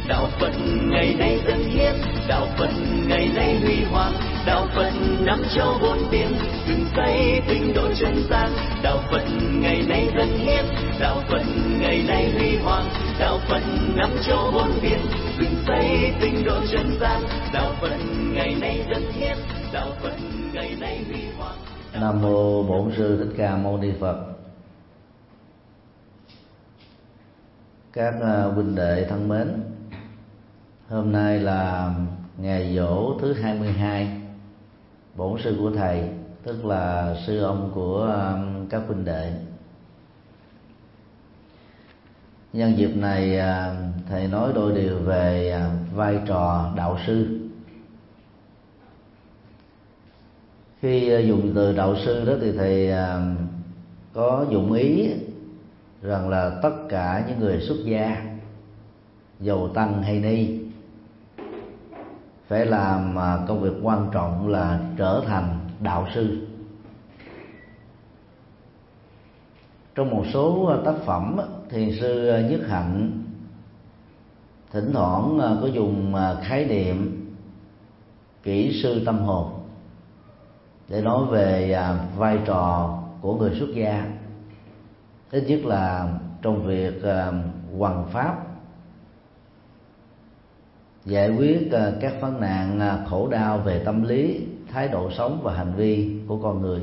đạo Phật ngày nay dân hiến, đạo Phật ngày nay huy hoàng, đạo Phật năm châu bốn biển, dựng xây tinh độ chân gian. Đạo Phật ngày nay dân hiến, đạo Phật ngày nay huy hoàng, đạo Phật năm châu bốn biển, dựng xây tinh độ chân gian. Đạo Phật ngày nay dân hiến, đạo Phật ngày nay huy hoàng. Nam mô Bổn Sư Thích Ca Mâu Ni Phật. Các huynh đệ thân mến, hôm nay là ngày giỗ thứ 22 bổn sư của thầy, tức là sư ông của các huynh đệ. Nhân dịp này thầy nói đôi điều về vai trò đạo sư. Khi dùng từ đạo sư đó thì thầy có dụng ý rằng là tất cả những người xuất gia, dầu tăng hay ni, phải làm công việc quan trọng là trở thành đạo sư. Trong một số tác phẩm, thiền sư Nhất Hạnh thỉnh thoảng có dùng khái niệm kỹ sư tâm hồn để nói về vai trò của người xuất gia, ít nhất là trong việc hoằng pháp, giải quyết các vấn nạn khổ đau về tâm lý, thái độ sống và hành vi của con người.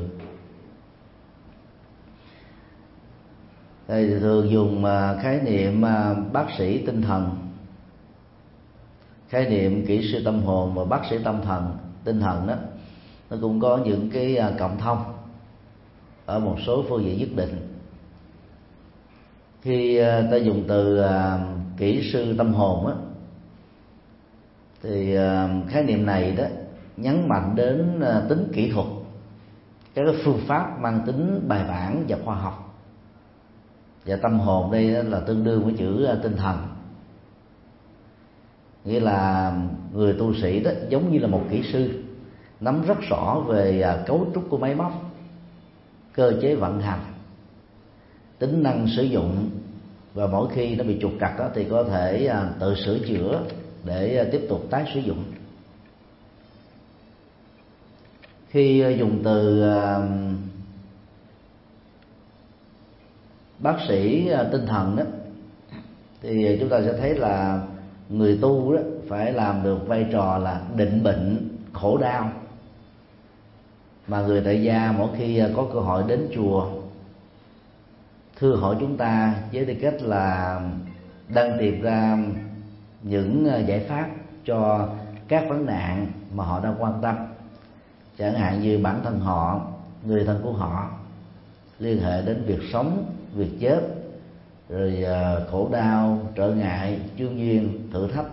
Thầy thường dùng khái niệm bác sĩ tinh thần, khái niệm kỹ sư tâm hồn và bác sĩ tâm thần, tinh thần đó, nó cũng có những cái cộng thông ở một số phương diện nhất định. Khi ta dùng từ kỹ sư tâm hồn á, thì khái niệm này đó nhấn mạnh đến tính kỹ thuật, các phương pháp mang tính bài bản và khoa học. Và tâm hồn đây là tương đương với chữ tinh thần, nghĩa là người tu sĩ đó giống như là một kỹ sư, nắm rất rõ về cấu trúc của máy móc, cơ chế vận hành, tính năng sử dụng, và mỗi khi nó bị trục trặc đó thì có thể tự sửa chữa để tiếp tục tái sử dụng. Khi dùng từ bác sĩ tinh thần đó, thì chúng ta sẽ thấy là người tu đó phải làm được vai trò là định bệnh khổ đau, mà người tại gia mỗi khi có cơ hội đến chùa thưa hỏi chúng ta với tư cách là đang tìm ra những giải pháp cho các vấn nạn mà họ đang quan tâm, chẳng hạn như bản thân họ, người thân của họ, liên hệ đến việc sống, việc chết, rồi khổ đau, trở ngại, chướng duyên, thử thách.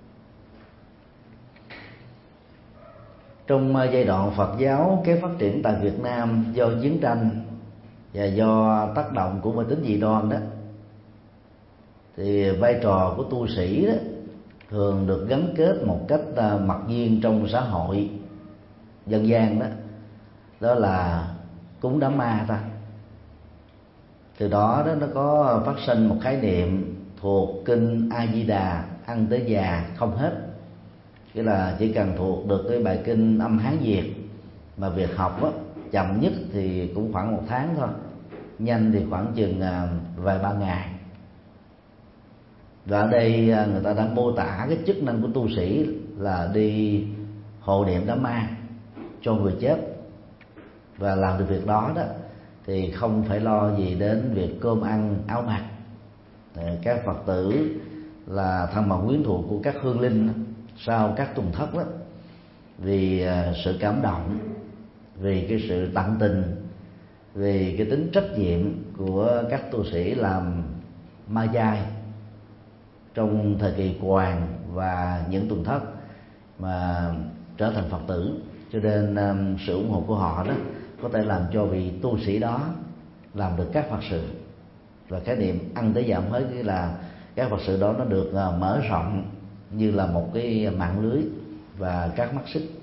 Trong giai đoạn Phật giáo kém phát triển tại Việt Nam do chiến tranh và do tác động của mê tín dị đoan đó, thì vai trò của tu sĩ đó thường được gắn kết một cách mặc nhiên trong xã hội dân gian đó là cúng đám ma ta. Từ đó nó có phát sinh một khái niệm thuộc kinh A Di Đà ăn tới già không hết, nghĩa là chỉ cần thuộc được cái bài kinh âm Hán Việt, mà việc học chậm nhất thì cũng khoảng 1 tháng thôi, nhanh thì khoảng chừng vài ba ngày. Và ở đây người ta đã mô tả cái chức năng của tu sĩ là đi hộ niệm đám ma cho người chết, và làm được việc đó thì không phải lo gì đến việc cơm ăn áo mặc. Các Phật tử là thân bằng quyến thuộc của các hương linh sau các tuần thất đó, vì sự cảm động, vì cái sự tận tình, vì cái tính trách nhiệm của các tu sĩ làm ma chay trong thời kỳ Hoàng và những tuần thất mà trở thành Phật tử, cho nên sự ủng hộ của họ đó có thể làm cho vị tu sĩ đó làm được các Phật sự. Và khái niệm ăn tới giảm hết nghĩa là các Phật sự đó nó được mở rộng như là một cái mạng lưới và các mắt xích.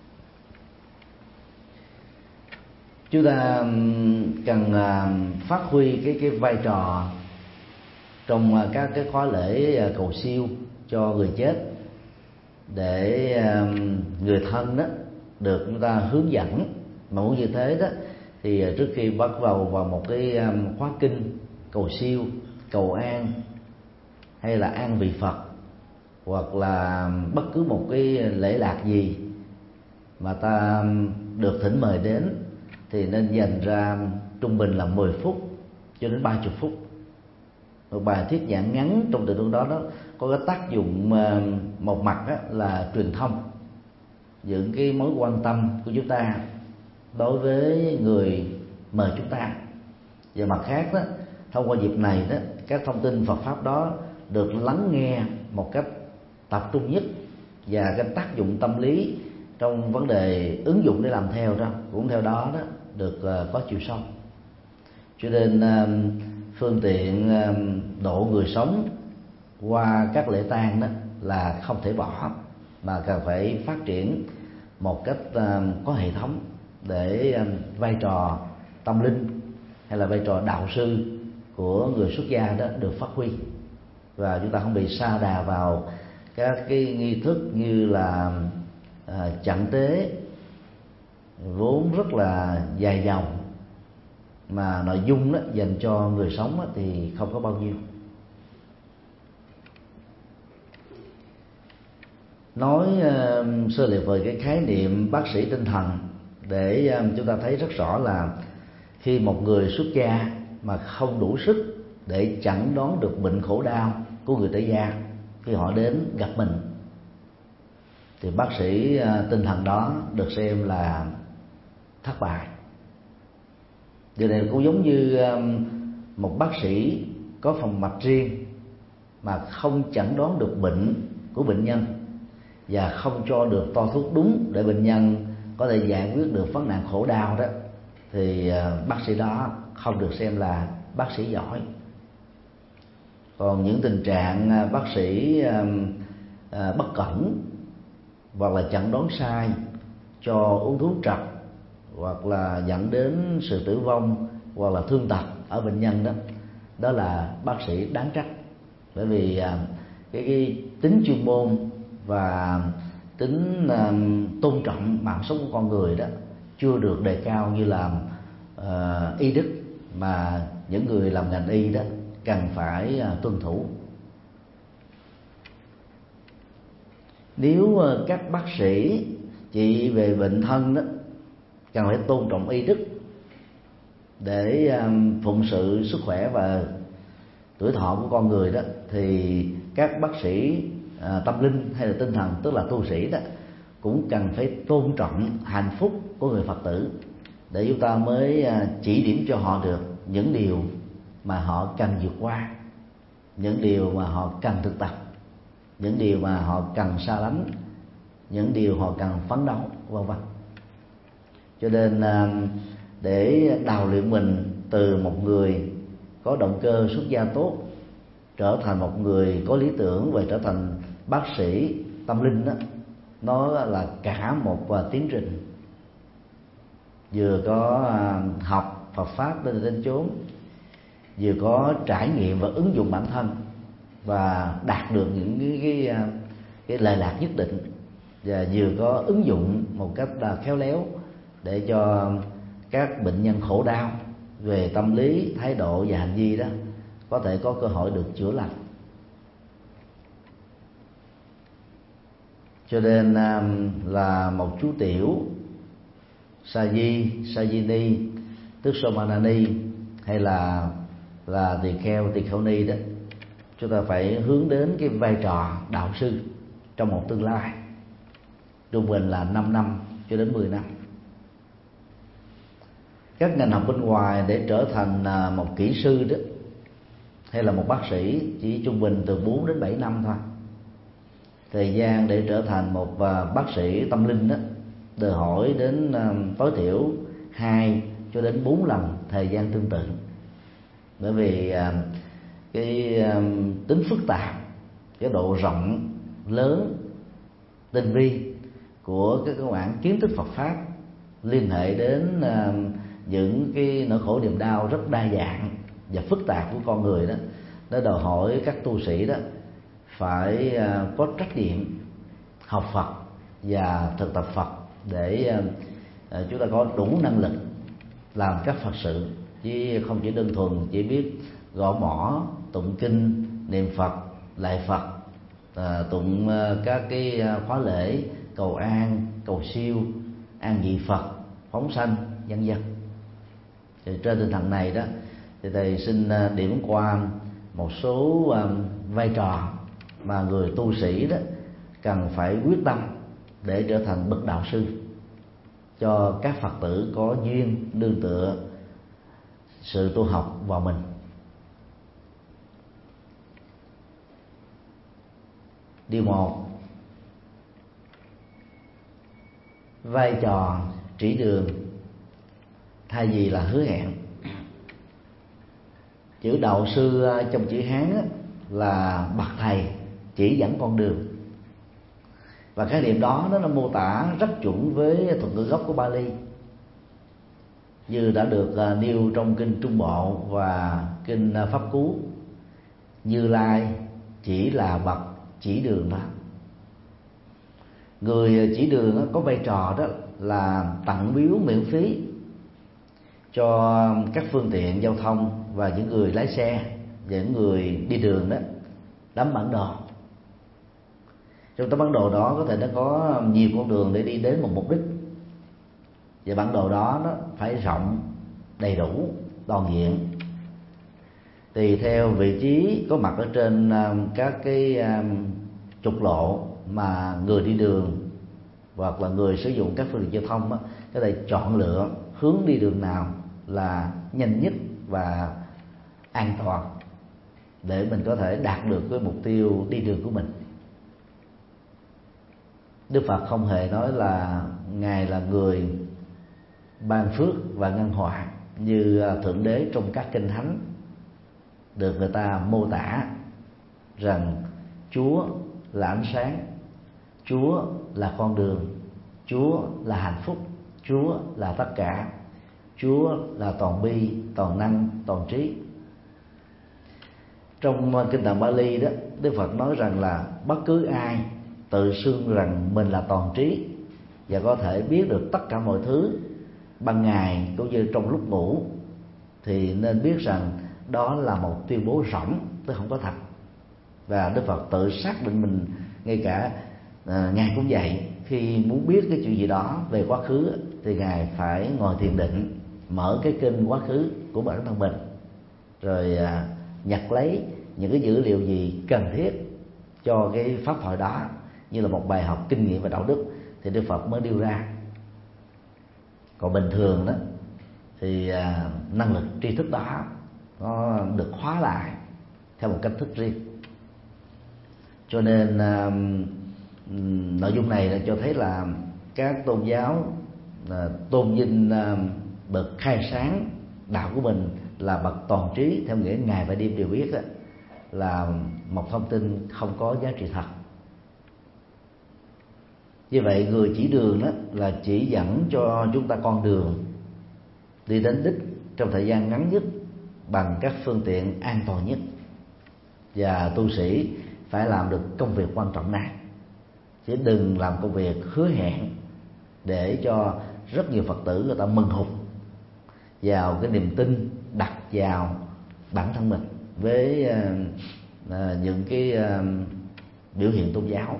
Chúng ta cần phát huy cái vai trò trong các cái khóa lễ cầu siêu cho người chết để người thân đó được người ta hướng dẫn. Mà muốn như thế đó thì trước khi bắt vào một cái khóa kinh cầu siêu, cầu an hay là an vị Phật, hoặc là bất cứ một cái lễ lạc gì mà ta được thỉnh mời đến, thì nên dành ra trung bình là 10 phút cho đến 30 phút. Một bài thuyết giảng ngắn trong tình huống đó có cái tác dụng một mặt là truyền thông những cái mối quan tâm của chúng ta đối với người mời chúng ta, và mặt khác đó, thông qua dịp này đó, các thông tin Phật pháp đó được lắng nghe một cách tập trung nhất, và cái tác dụng tâm lý trong vấn đề ứng dụng để làm theo đó cũng theo đó được có chiều sâu. Cho nên phương tiện độ người sống qua các lễ tang đó là không thể bỏ, mà cần phải phát triển một cách có hệ thống để vai trò tâm linh hay là vai trò đạo sư của người xuất gia đó được phát huy, và chúng ta không bị sa đà vào các cái nghi thức như là chặn tế vốn rất là dài dòng, mà nội dung đó dành cho người sống đó thì không có bao nhiêu. Nói sơ lược về cái khái niệm bác sĩ tinh thần để chúng ta thấy rất rõ là khi một người xuất gia mà không đủ sức để chẩn đoán được bệnh khổ đau của người tại gia khi họ đến gặp mình, thì bác sĩ tinh thần đó được xem là thất bại. Điều này cũng giống như một bác sĩ có phòng mạch riêng mà không chẩn đoán được bệnh của bệnh nhân và không cho được toa thuốc đúng để bệnh nhân có thể giải quyết được vấn nạn khổ đau đó, thì bác sĩ đó không được xem là bác sĩ giỏi. Còn những tình trạng bác sĩ bất cẩn hoặc là chẩn đoán sai, cho uống thuốc trật, hoặc là dẫn đến sự tử vong hoặc là thương tật ở bệnh nhân đó, đó là bác sĩ đáng trách. Bởi vì cái tính chuyên môn và tính tôn trọng mạng sống của con người đó chưa được đề cao như là y đức mà những người làm ngành y đó cần phải tuân thủ. Nếu các bác sĩ trị về bệnh thân đó cần phải tôn trọng y đức để phụng sự sức khỏe và tuổi thọ của con người đó, thì các bác sĩ tâm linh hay là tinh thần, tức là tu sĩ đó, cũng cần phải tôn trọng hạnh phúc của người Phật tử, để chúng ta mới chỉ điểm cho họ được những điều mà họ cần vượt qua, những điều mà họ cần thực tập, những điều mà họ cần xa lánh, những điều họ cần phấn đấu, vân vân. Cho nên để đào luyện mình từ một người có động cơ xuất gia tốt trở thành một người có lý tưởng và trở thành bác sĩ tâm linh đó, nó là cả một tiến trình, vừa có học Phật pháp đến chốn, vừa có trải nghiệm và ứng dụng bản thân và đạt được những cái lệ lạc nhất định, và vừa có ứng dụng một cách khéo léo để cho các bệnh nhân khổ đau về tâm lý, thái độ và hành vi đó có thể có cơ hội được chữa lành. Cho nên là một chú tiểu Sajini, tức Somanani, hay là tỳ kheo, tỳ kheo ni đó, chúng ta phải hướng đến cái vai trò đạo sư trong một tương lai trung bình là 5 năm cho đến 10 năm. Các ngành học bên ngoài để trở thành một kỹ sư đó hay là một bác sĩ chỉ trung bình từ 4 đến 7 năm thôi. Thời gian để trở thành một bác sĩ tâm linh đó đòi hỏi đến tối thiểu 2 cho đến 4 lần thời gian tương tự. Bởi vì cái tính phức tạp, cái độ rộng lớn, tinh vi của cái bản kiến thức Phật pháp liên hệ đến những cái nỗi khổ niềm đau rất đa dạng và phức tạp của con người đó, nó đòi hỏi các tu sĩ đó phải có trách nhiệm học Phật và thực tập Phật để chúng ta có đủ năng lực làm các Phật sự, chứ không chỉ đơn thuần chỉ biết gõ mõ, tụng kinh, niệm Phật, lạy Phật, tụng các cái khóa lễ cầu an, cầu siêu, an vị Phật, phóng sanh, vân vân. Thì trên tinh thần này đó thì thầy xin điểm qua một số vai trò mà người tu sĩ đó cần phải quyết tâm để trở thành bậc đạo sư cho các Phật tử có duyên nương tựa sự tu học vào mình. Điều 1, vai trò chỉ đường thay vì là hứa hẹn. Chữ đạo sư trong chữ Hán là bậc thầy chỉ dẫn con đường, và cái điểm đó nó mô tả rất chuẩn với thuật ngữ gốc của Bali, như đã được nêu trong kinh Trung Bộ và kinh Pháp Cú. Như Lai chỉ là bậc chỉ đường đó. Người chỉ đường có vai trò đó là tặng biếu miễn phí cho các phương tiện giao thông và những người lái xe, những người đi đường đó tấm bản đồ. Trong tấm bản đồ đó có thể nó có nhiều con đường để đi đến một mục đích, và bản đồ đó nó phải rộng, đầy đủ, toàn diện, tùy theo vị trí có mặt ở trên các cái trục lộ mà người đi đường hoặc là người sử dụng các phương tiện giao thông có thể chọn lựa hướng đi đường nào là nhanh nhất và an toàn để mình có thể đạt được cái mục tiêu đi đường của mình. Đức Phật không hề nói là Ngài là người ban phước và ngăn họa như Thượng Đế trong các kinh thánh được người ta mô tả rằng Chúa là ánh sáng, Chúa là con đường, Chúa là hạnh phúc, Chúa là tất cả, Chúa là toàn bi, toàn năng, toàn trí. Trong kinh Tạng Bali đó, Đức Phật nói rằng là bất cứ ai tự xưng rằng mình là toàn trí và có thể biết được tất cả mọi thứ ban ngày cũng như trong lúc ngủ thì nên biết rằng đó là một tuyên bố rỗng, tức không có thật. Và Đức Phật tự xác định mình, ngay cả Ngài cũng vậy, khi muốn biết cái chuyện gì đó về quá khứ thì Ngài phải ngồi thiền định, mở cái kinh quá khứ của bản thân mình, rồi nhặt lấy những cái dữ liệu gì cần thiết cho cái pháp hội đó như là một bài học kinh nghiệm và đạo đức thì Đức Phật mới đưa ra. Còn bình thường đó thì năng lực tri thức đó nó được khóa lại theo một cách thức riêng. Cho nên nội dung này là cho thấy là các tôn giáo tôn vinh bậc khai sáng đạo của mình là bậc toàn trí theo nghĩa ngày và đêm đều biết đó, là một thông tin không có giá trị thật. Như vậy người chỉ đường đó là chỉ dẫn cho chúng ta con đường đi đến đích trong thời gian ngắn nhất bằng các phương tiện an toàn nhất, và tu sĩ phải làm được công việc quan trọng này, chứ đừng làm công việc hứa hẹn để cho rất nhiều Phật tử người ta mừng hụt vào cái niềm tin đặt vào bản thân mình với những cái biểu hiện tôn giáo.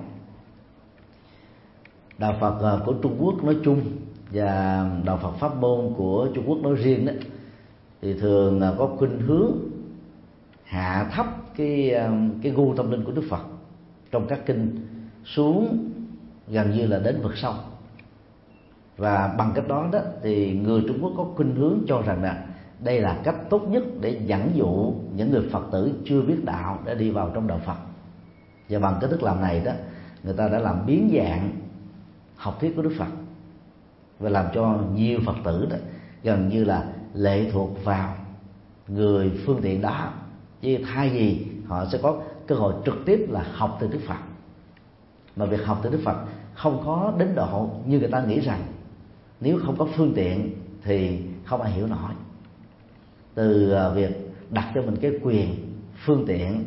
Đạo Phật của Trung Quốc nói chung và đạo Phật pháp môn của Trung Quốc nói riêng đó thì thường có khuynh hướng hạ thấp cái gu tâm linh của Đức Phật trong các kinh xuống gần như là đến vực sâu, và bằng cách đó thì người Trung Quốc có khuynh hướng cho rằng là đây là cách tốt nhất để dẫn dụ những người Phật tử chưa biết đạo để đi vào trong đạo Phật. Và bằng cái thức làm này đó, người ta đã làm biến dạng học thuyết của Đức Phật và làm cho nhiều Phật tử đó gần như là lệ thuộc vào người phương tiện đó, chứ thay vì họ sẽ có cơ hội trực tiếp là học từ Đức Phật. Mà việc học từ Đức Phật không có đến độ như người ta nghĩ rằng nếu không có phương tiện thì không ai hiểu nổi. Từ việc đặt cho mình cái quyền phương tiện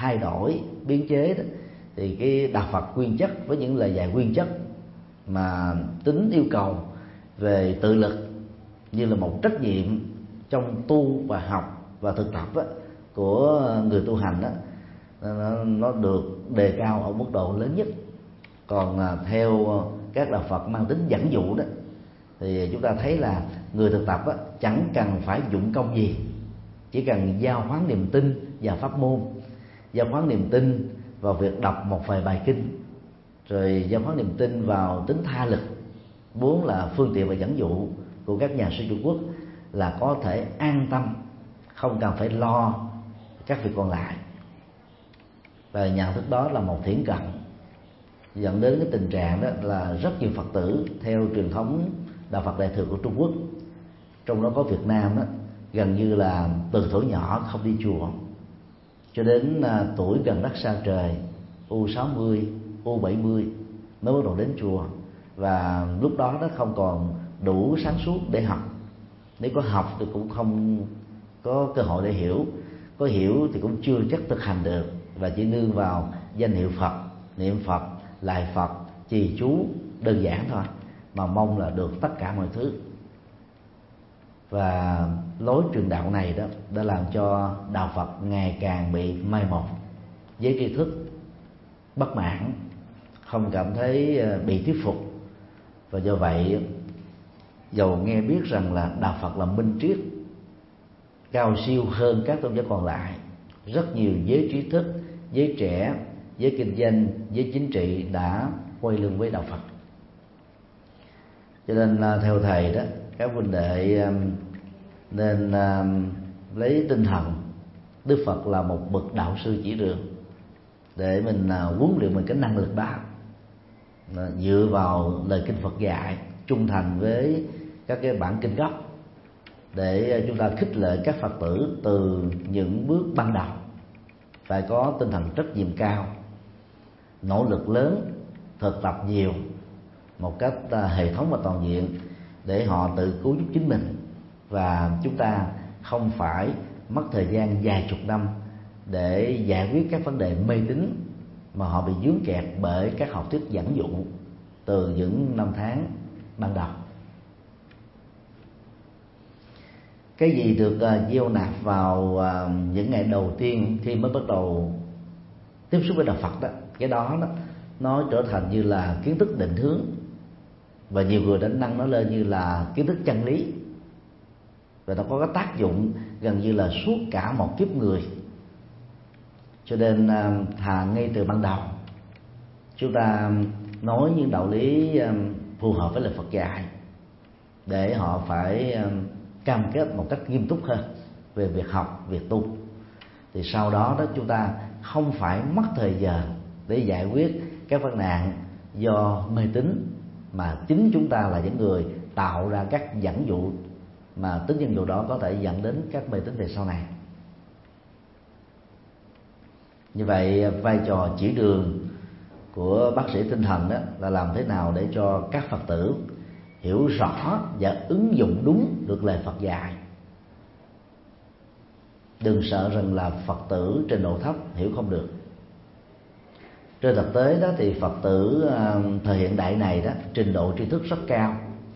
thay đổi biến chế đó, thì cái đạo Phật nguyên chất với những lời dạy nguyên chất mà tính yêu cầu về tự lực như là một trách nhiệm trong tu và học và thực tập đó, của người tu hành đó, nó được đề cao ở mức độ lớn nhất. Còn theo các đạo Phật mang tính dẫn dụ đó, thì chúng ta thấy là người thực tập đó, chẳng cần phải dụng công gì, chỉ cần giao khoán niềm tin vào pháp môn, giao khoán niềm tin vào việc đọc một vài bài kinh, rồi giao khoán niềm tin vào tính tha lực, vốn là phương tiện và dẫn dụ của các nhà sư Trung Quốc, là có thể an tâm, không cần phải lo các việc còn lại. Và nhận thức đó là một thiển cận, dẫn đến cái tình trạng đó là rất nhiều Phật tử theo truyền thống đạo Phật Đại thừa của Trung Quốc, trong đó có Việt Nam đó, gần như là từ tuổi nhỏ không đi chùa, cho đến tuổi gần đất xa trời, U60, U70 mới bắt đầu đến chùa. Và lúc đó nó không còn đủ sáng suốt để học, nếu có học thì cũng không có cơ hội để hiểu, có hiểu thì cũng chưa chắc thực hành được, và chỉ nương vào danh hiệu Phật, niệm Phật, lại Phật, trì chú đơn giản thôi, mà mong là được tất cả mọi thứ. Và lối truyền đạo này đó đã làm cho đạo Phật ngày càng bị mai một, với tri thức bất mãn, không cảm thấy bị thuyết phục. Và do vậy, dầu nghe biết rằng là đạo Phật là minh triết, cao siêu hơn các tôn giáo còn lại, rất nhiều giới trí thức, giới trẻ, giới kinh doanh, giới chính trị đã quay lưng với đạo Phật. Cho nên theo thầy đó, các huynh đệ nên lấy tinh thần Đức Phật là một bậc đạo sư chỉ đường, để mình huấn luyện mình cái năng lực đó, dựa vào lời kinh Phật dạy, trung thành với các cái bản kinh gốc, để chúng ta khích lệ các Phật tử từ những bước ban đầu. Phải có tinh thần trách nhiệm cao, nỗ lực lớn, thực tập nhiều, một cách hệ thống và toàn diện, để họ tự cứu giúp chính mình. Và chúng ta không phải mất thời gian vài chục năm để giải quyết các vấn đề mê tín mà họ bị vướng kẹt bởi các học thuyết dẫn dụ từ những năm tháng ban đầu. Cái gì được gieo nạp vào những ngày đầu tiên khi mới bắt đầu tiếp xúc với đạo Phật đó, cái đó nó trở thành như là kiến thức định hướng, và nhiều người đã nâng nó lên như là kiến thức chân lý, và nó có cái tác dụng gần như là suốt cả một kiếp người. Cho nên thà ngay từ ban đầu chúng ta nói những đạo lý phù hợp với lời Phật dạy, để họ phải cam kết một cách nghiêm túc hơn về việc học, việc tu. Thì sau đó chúng ta không phải mất thời giờ để giải quyết các vấn nạn do mê tín, mà chính chúng ta là những người tạo ra các dẫn dụ, mà tính dẫn dụ đó có thể dẫn đến các mê tín về sau này. Như vậy, vai trò chỉ đường của bác sĩ tinh thần đó là làm thế nào để cho các Phật tử hiểu rõ và ứng dụng đúng được lời Phật dạy. Đừng sợ rằng là Phật tử trình độ thấp hiểu không được. Trên thực tế đó thì Phật tử thời hiện đại này đó trình độ tri thức rất cao,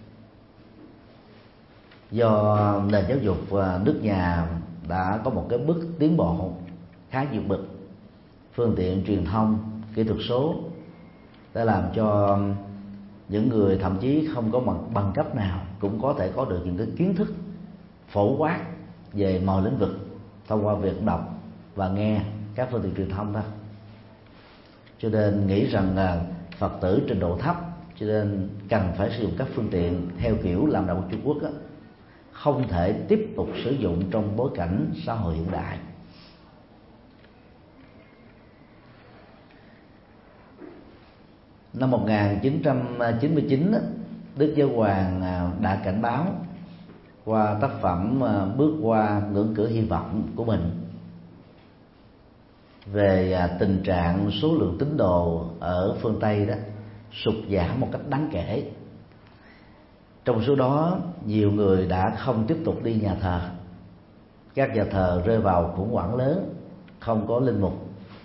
do nền giáo dục nước nhà đã có một cái bước tiến bộ khá vượt bậc. Phương tiện truyền thông, kỹ thuật số đã làm cho những người thậm chí không có bằng cấp nào cũng có thể có được những cái kiến thức phổ quát về mọi lĩnh vực thông qua việc đọc và nghe các phương tiện truyền thông đó. Cho nên nghĩ rằng là Phật tử trình độ thấp, cho nên cần phải sử dụng các phương tiện theo kiểu làm đạo của Trung Quốc đó, không thể tiếp tục sử dụng trong bối cảnh xã hội hiện đại. Năm 1999, Đức Giáo Hoàng đã cảnh báo qua tác phẩm Bước qua ngưỡng cửa hy vọng của mình về tình trạng số lượng tín đồ ở phương Tây đó sụt giảm một cách đáng kể. Trong số đó, nhiều người đã không tiếp tục đi nhà thờ. Các nhà thờ rơi vào khủng hoảng lớn, không có linh mục,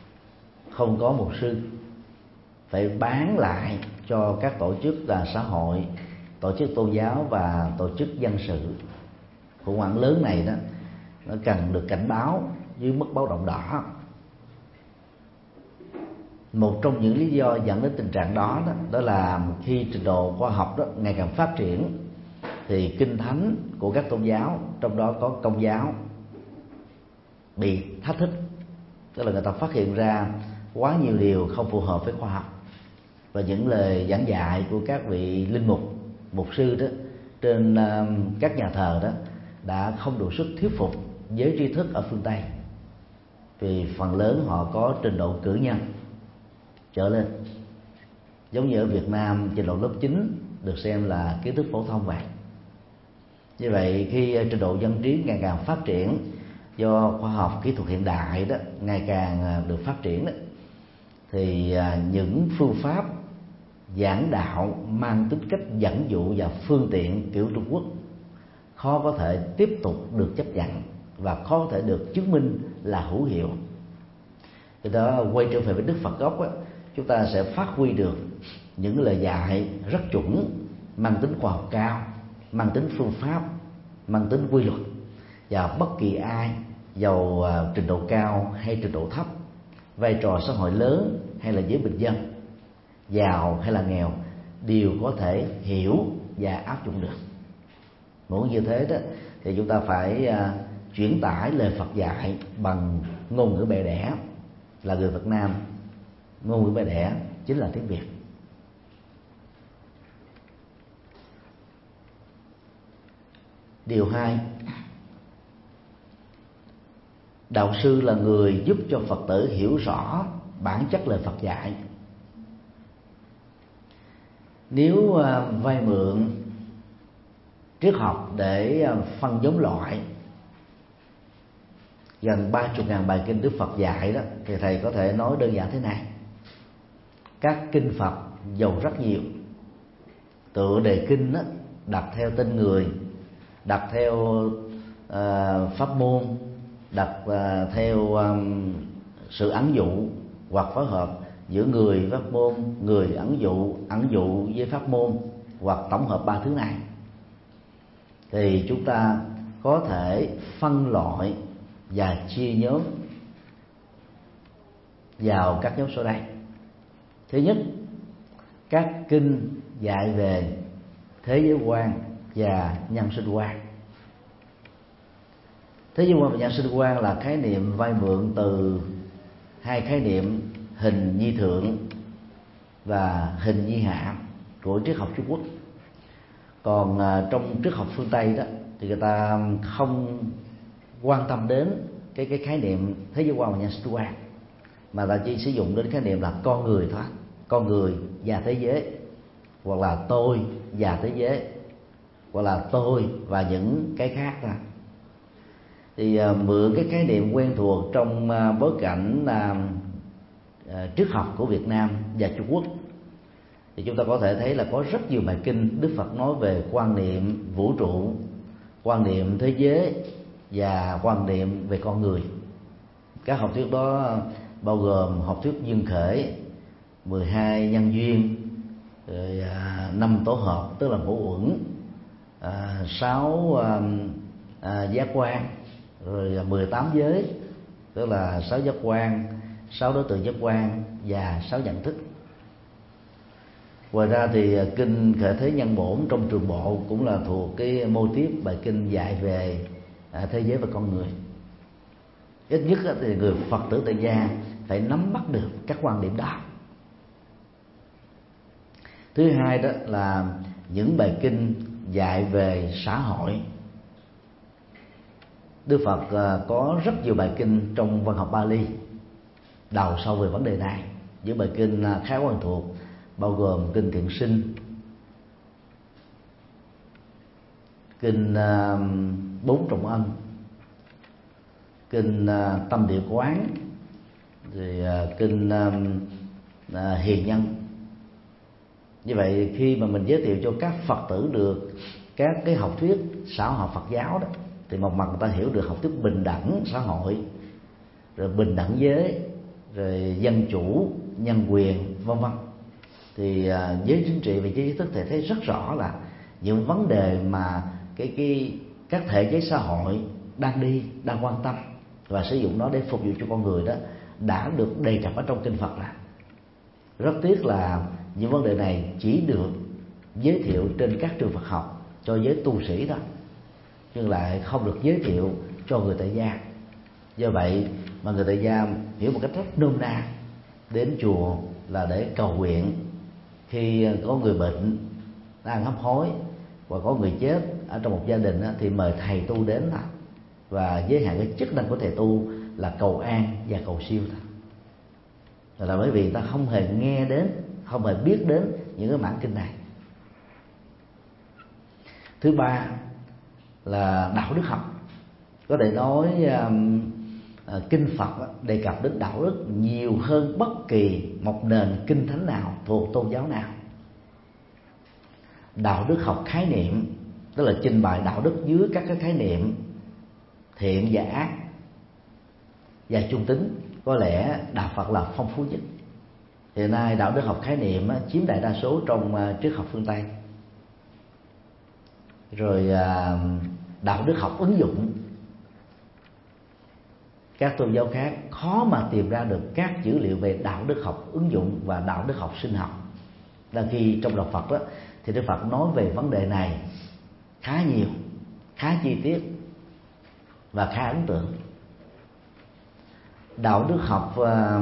không có mục sư, phải bán lại cho các tổ chức xã hội, tổ chức tôn giáo và tổ chức dân sự. Khủng hoảng lớn này đó nó cần được cảnh báo với mức báo động đỏ. Một trong những lý do dẫn đến tình trạng đó đó là khi trình độ khoa học đó ngày càng phát triển thì kinh thánh của các tôn giáo, trong đó có Công giáo, bị thách thức. Tức là người ta phát hiện ra quá nhiều điều không phù hợp với khoa học, và những lời giảng dạy của các vị linh mục, mục sư đó trên các nhà thờ đó đã không đủ sức thuyết phục giới tri thức ở phương Tây, vì phần lớn họ có trình độ cử nhân trở lên. Giống như ở Việt Nam, trình độ lớp 9 được xem là kiến thức phổ thông vậy. Như vậy khi trình độ dân trí ngày càng phát triển do khoa học kỹ thuật hiện đại đó ngày càng được phát triển đó, thì những phương pháp giảng đạo mang tính cách dẫn dụ và phương tiện kiểu Trung Quốc khó có thể tiếp tục được chấp nhận và khó có thể được chứng minh là hữu hiệu. Từ đó quay trở về với Đức Phật gốc, chúng ta sẽ phát huy được những lời dạy rất chuẩn, mang tính khoa học cao, mang tính phương pháp, mang tính quy luật, và bất kỳ ai giàu trình độ cao hay trình độ thấp, vai trò xã hội lớn hay là giới bình dân, giàu hay là nghèo, đều có thể hiểu và áp dụng được. Muốn như thế đó thì chúng ta phải chuyển tải lời Phật dạy bằng ngôn ngữ mẹ đẻ. Là người Việt Nam, ngôn ngữ mẹ đẻ chính là tiếng Việt. Điều 2, đạo sư là người giúp cho Phật tử hiểu rõ bản chất lời Phật dạy. Nếu vay mượn triết học để phân giống loại gần 30.000 bài kinh Đức Phật dạy đó, thì thầy có thể nói đơn giản thế này: các kinh Phật giàu rất nhiều, tựa đề kinh đó, đặt theo tên người, đặt theo pháp môn, đặt theo sự ẩn dụ hoặc phối hợp giữa người pháp môn, người ẩn dụ với pháp môn, hoặc tổng hợp ba thứ này, thì chúng ta có thể phân loại và chia nhóm vào các nhóm sau đây. Thứ nhất, các kinh dạy về thế giới quan và nhân sinh quan. Thế giới quan và nhân sinh quan là khái niệm vay mượn từ hai khái niệm hình nhi thượng và hình nhi hạ của triết học Trung Quốc. Còn trong triết học phương Tây đó thì người ta không quan tâm đến cái khái niệm thế giới quan và nhân sinh quan, mà là chỉ sử dụng đến khái niệm là con người thôi, con người và thế giới, hoặc là tôi và thế giới, hoặc là tôi và những cái khác thôi. Thì mượn cái khái niệm quen thuộc trong bối cảnh triết học của Việt Nam và Trung Quốc, thì chúng ta có thể thấy là có rất nhiều bài kinh Đức Phật nói về quan niệm vũ trụ, quan niệm thế giới và quan niệm về con người. Các học thuyết đó bao gồm học thuyết duyên khởi, 12 nhân duyên, rồi 5 tổ hợp tức là ngũ uẩn, 6 giác quan, rồi 18 giới tức là 6 giác quan, 6 đối tượng giác quan và 6 nhận thức. Ngoài ra thì kinh Khởi Thế Nhân Bổn trong Trường Bộ cũng là thuộc cái mô tiếp bài kinh dạy về thế giới và con người. Ít nhất thì người Phật tử tại gia phải nắm bắt được các quan điểm đó. Thứ hai đó là những bài kinh dạy về xã hội. Đức Phật có rất nhiều bài kinh trong văn học Bali đào sâu về vấn đề này. Những bài kinh khá quen thuộc bao gồm kinh Thiện Sinh, kinh Bốn Trọng Ân, kinh Tâm Địa Quán, rồi kinh Hiền Nhân. Như vậy khi mà mình giới thiệu cho các Phật tử được các cái học thuyết xã hội Phật giáo đó, thì một mặt người ta hiểu được học thuyết bình đẳng xã hội, rồi bình đẳng giới, rồi dân chủ, nhân quyền, vân vân, thì giới chính trị và giới trí thức thì thấy rất rõ là những vấn đề mà các thể chế xã hội đang quan tâm và sử dụng nó để phục vụ cho con người đó đã được đề cập ở trong kinh Phật rồi. Rất tiếc là những vấn đề này chỉ được giới thiệu trên các trường Phật học cho giới tu sĩ đó, nhưng lại không được giới thiệu cho người tại gia. Do vậy mà người tại gia hiểu một cách rất nôm na, đến chùa là để cầu nguyện khi có người bệnh đang hấp hối, và có người chết ở trong một gia đình thì mời thầy tu đến thôi, và giới hạn cái chức năng của thầy tu là cầu an và cầu siêu thôi. Là bởi vì ta không hề nghe đến, không hề biết đến những cái bản kinh này. Thứ ba là đạo đức học. Có thể nói kinh Phật đề cập đến đạo đức nhiều hơn bất kỳ một nền kinh thánh nào thuộc tôn giáo nào. Đạo đức học khái niệm, tức là trình bày đạo đức dưới các cái khái niệm thiện và ác và trung tính, có lẽ đạo Phật là phong phú nhất. Hiện nay đạo đức học khái niệm chiếm đại đa số trong triết học phương Tây. Rồi đạo đức học ứng dụng, các tôn giáo khác khó mà tìm ra được các dữ liệu về đạo đức học ứng dụng và đạo đức học sinh học. Đang khi trong đạo Phật đó, thì Đức Phật nói về vấn đề này khá nhiều, khá chi tiết và khá ấn tượng. Đạo đức học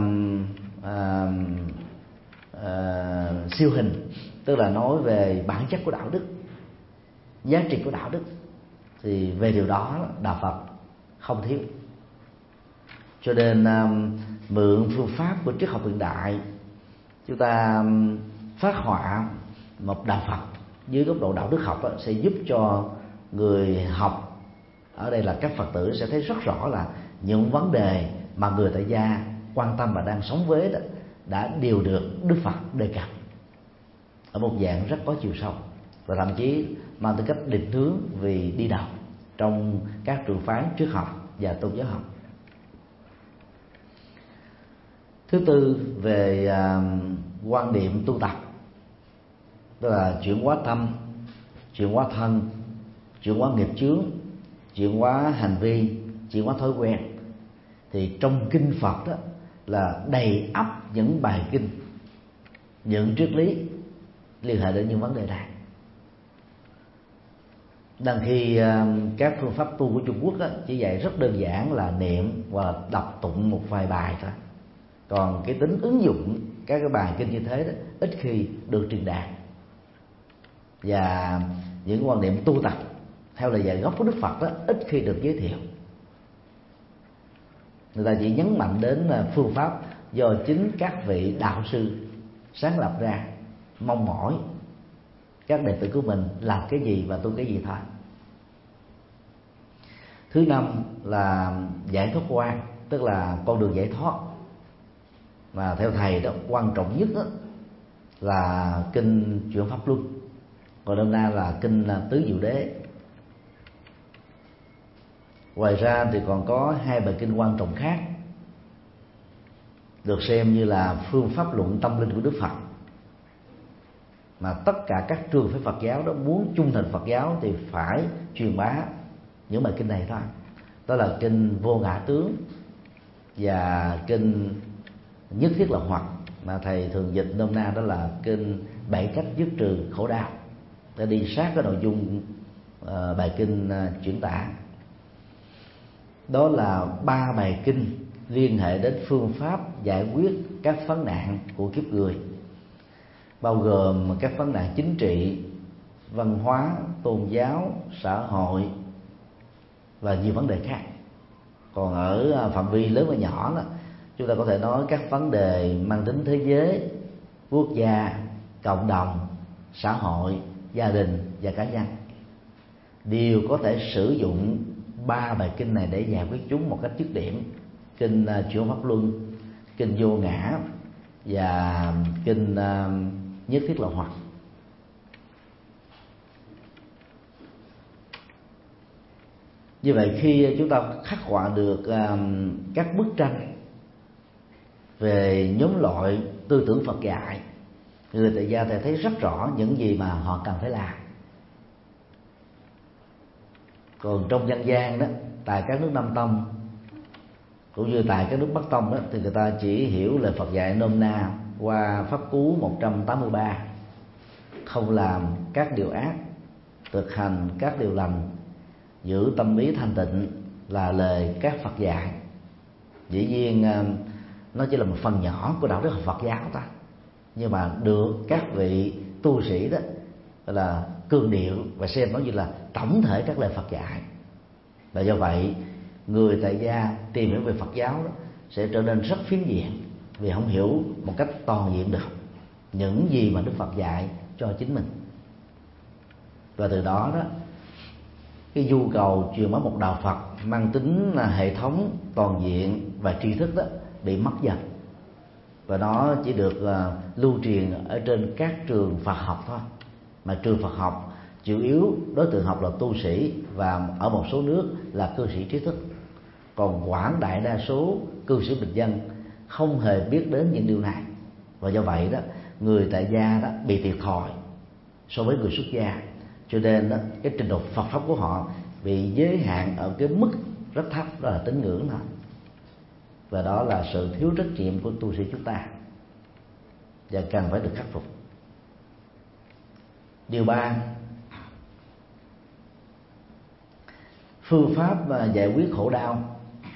siêu hình, tức là nói về bản chất của đạo đức, giá trị của đạo đức, thì về điều đó đạo Phật không thiếu. Cho nên mượn phương pháp của triết học hiện đại, chúng ta phát họa một đạo Phật dưới góc độ đạo đức học đó, sẽ giúp cho người học, ở đây là các Phật tử, sẽ thấy rất rõ là những vấn đề mà người tại gia quan tâm và đang sống với đó đã đều được Đức Phật đề cập ở một dạng rất có chiều sâu, và thậm chí mang tư cách định hướng vì đi đầu trong các trường phái triết học và tôn giáo học. Thứ tư, về quan điểm tu tập, tức là chuyển hóa tâm, chuyển hóa thân, chuyển hóa nghiệp chướng, chuyển hóa hành vi, chuyển hóa thói quen. Thì trong kinh Phật đó là đầy ắp những bài kinh, những triết lý liên hệ đến những vấn đề này. Đằng khi các phương pháp tu của Trung Quốc chỉ dạy rất đơn giản là niệm và đọc tụng một vài bài thôi, còn cái tính ứng dụng các cái bài kinh như thế đó ít khi được truyền đạt. Và những quan niệm tu tập theo lời dạy gốc của Đức Phật đó ít khi được giới thiệu. Người ta chỉ nhấn mạnh đến phương pháp do chính các vị đạo sư sáng lập ra, mong mỏi các đệ tử của mình làm cái gì và tu cái gì thôi. Thứ năm là giải thoát quan, tức là con đường giải thoát, mà theo thầy đó quan trọng nhất đó là kinh Chuyển Pháp Luân, còn nôm na là kinh Tứ Diệu Đế. Ngoài ra thì còn có hai bài kinh quan trọng khác được xem như là phương pháp luận tâm linh của Đức Phật, mà tất cả các trường phái Phật giáo đó muốn trung thành Phật giáo thì phải truyền bá những bài kinh này thôi. Đó là kinh Vô Ngã Tướng và kinh Nhất Thiết Là Hoặc, mà thầy thường dịch nôm na đó là kinh 7 cách dứt trừ khổ đau, để đi sát cái nội dung bài kinh chuyển tả. Đó là 3 bài kinh liên hệ đến phương pháp giải quyết các vấn nạn của kiếp người, bao gồm các vấn nạn chính trị, văn hóa, tôn giáo, xã hội và nhiều vấn đề khác. Còn ở phạm vi lớn và nhỏ đó, chúng ta có thể nói các vấn đề mang tính thế giới, quốc gia, cộng đồng, xã hội, gia đình và cá nhân, đều có thể sử dụng 3 bài kinh này để giải quyết chúng một cách dứt điểm. Kinh Chuyển Pháp Luân, kinh Vô Ngã và kinh Nhất Thiết Là Hoặc. Như vậy khi chúng ta khắc họa được các bức tranh về nhóm loại tư tưởng Phật dạy, người tại gia thì thấy rất rõ những gì mà họ cần phải làm. Còn trong dân gian đó, tại các nước Nam Tông cũng như tại các nước Bắc Tông đó, thì người ta chỉ hiểu lời Phật dạy nôm na qua pháp cú 183: không làm các điều ác, thực hành các điều lành, giữ tâm ý thanh tịnh là lời các Phật dạy. Dĩ nhiên nó chỉ là một phần nhỏ của đạo đức Phật giáo ta, nhưng mà được các vị tu sĩ đó là cương điệu và xem nó như là tổng thể các lời Phật dạy. Và do vậy người tại gia tìm hiểu về Phật giáo đó sẽ trở nên rất phiến diện, vì không hiểu một cách toàn diện được những gì mà Đức Phật dạy cho chính mình. Và từ đó đó, cái nhu cầu truyền bá một đạo Phật mang tính là hệ thống toàn diện và tri thức đó bị mất dần, và nó chỉ được lưu truyền ở trên các trường Phật học thôi. Mà trường Phật học chủ yếu đối tượng học là tu sĩ, và ở một số nước là cư sĩ trí thức. Còn quảng đại đa số cư sĩ bình dân không hề biết đến những điều này, và do vậy đó người tại gia đó bị thiệt thòi so với người xuất gia. Cho nên đó, cái trình độ Phật pháp của họ bị giới hạn ở cái mức rất thấp, đó là tín ngưỡng thôi. Và đó là sự thiếu trách nhiệm của tu sĩ chúng ta, và cần phải được khắc phục. Điều 3, phương pháp giải quyết khổ đau.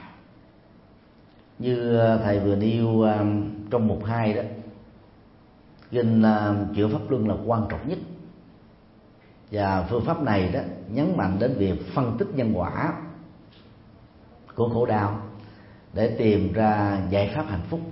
Như thầy vừa nêu trong mục 2 đó, kinh Chữa Pháp Luân là quan trọng nhất, và phương pháp này đó nhấn mạnh đến việc phân tích nhân quả của khổ đau để tìm ra giải pháp hạnh phúc.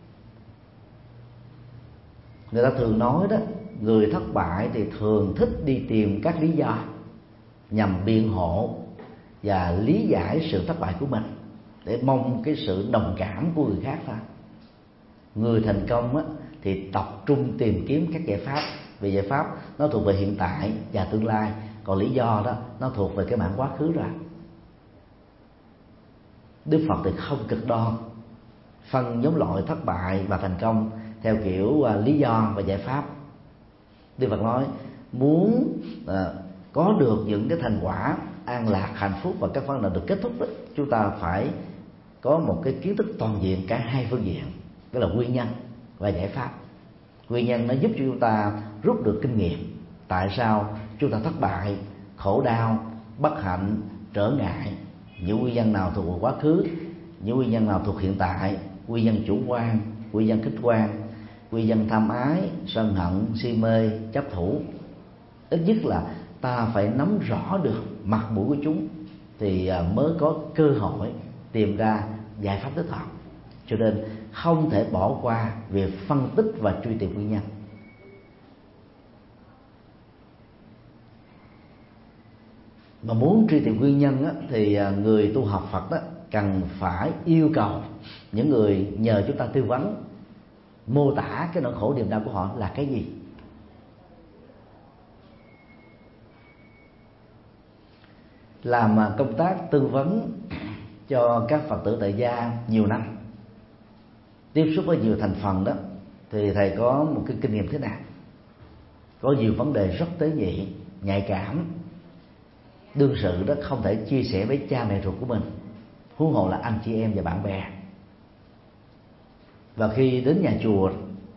Người ta thường nói đó, người thất bại thì thường thích đi tìm các lý do nhằm biện hộ và lý giải sự thất bại của mình để mong cái sự đồng cảm của người khác thôi. Người thành công á, thì tập trung tìm kiếm các giải pháp, vì giải pháp nó thuộc về hiện tại và tương lai, còn lý do đó nó thuộc về cái mảng quá khứ rồi. Đức Phật thì không cực đoan phân nhóm loại thất bại và thành công theo kiểu lý do và giải pháp. Đức Phật nói muốn có được những cái thành quả an lạc, hạnh phúc và các vấn đề được kết thúc đó, chúng ta phải có một cái kiến thức toàn diện cả hai phương diện, đó là nguyên nhân và giải pháp. Nguyên nhân nó giúp cho chúng ta rút được kinh nghiệm tại sao chúng ta thất bại, khổ đau, bất hạnh, trở ngại, những nguyên nhân nào thuộc về quá khứ, những nguyên nhân nào thuộc hiện tại, nguyên nhân chủ quan, nguyên nhân khách quan, nguyên nhân tham ái, sân hận, si mê, chấp thủ. Ít nhất là ta phải nắm rõ được mặt mũi của chúng thì mới có cơ hội tìm ra giải pháp thích hợp. Cho nên không thể bỏ qua việc phân tích và truy tìm nguyên nhân. Mà muốn truy tìm nguyên nhân á, thì người tu học Phật đó cần phải yêu cầu những người nhờ chúng ta tư vấn mô tả cái nỗi khổ niềm đau của họ là cái gì. Làm công tác tư vấn cho các Phật tử tại gia nhiều năm, tiếp xúc với nhiều thành phần đó, thì thầy có một cái kinh nghiệm thế nào. Có nhiều vấn đề rất tế nhị, nhạy cảm, đương sự đó không thể chia sẻ với cha mẹ ruột của mình, huống hồ là anh chị em và bạn bè. Và khi đến nhà chùa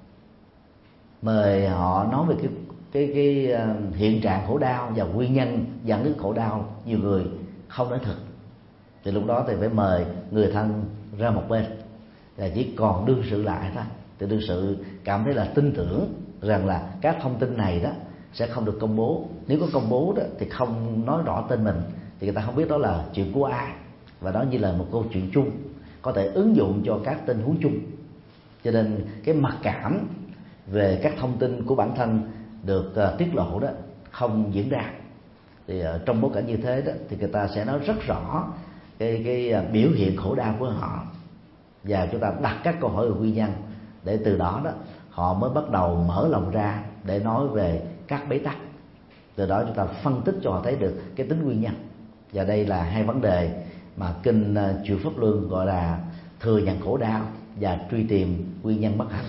mời họ nói về cái hiện trạng khổ đau và nguyên nhân dẫn đến khổ đau, nhiều người không nói thật, thì lúc đó thì phải mời người thân ra một bên, là chỉ còn đương sự lại thôi. Thì đương sự cảm thấy là tin tưởng rằng là các thông tin này đó sẽ không được công bố. Nếu có công bố đó thì không nói rõ tên mình, thì người ta không biết đó là chuyện của ai, và đó như là một câu chuyện chung có thể ứng dụng cho các tình huống chung. Cho nên cái mặc cảm về các thông tin của bản thân được tiết lộ đó không diễn ra. Thì trong bối cảnh như thế đó thì người ta sẽ nói rất rõ cái biểu hiện khổ đau của họ, và chúng ta đặt các câu hỏi về nguyên nhân, để từ đó đó họ mới bắt đầu mở lòng ra để nói về các bế tắc. Từ đó chúng ta phân tích cho họ thấy được cái tính nguyên nhân. Và đây là hai vấn đề mà kinh Chùa Pháp Luân gọi là thừa nhận khổ đau và truy tìm nguyên nhân bất hạnh.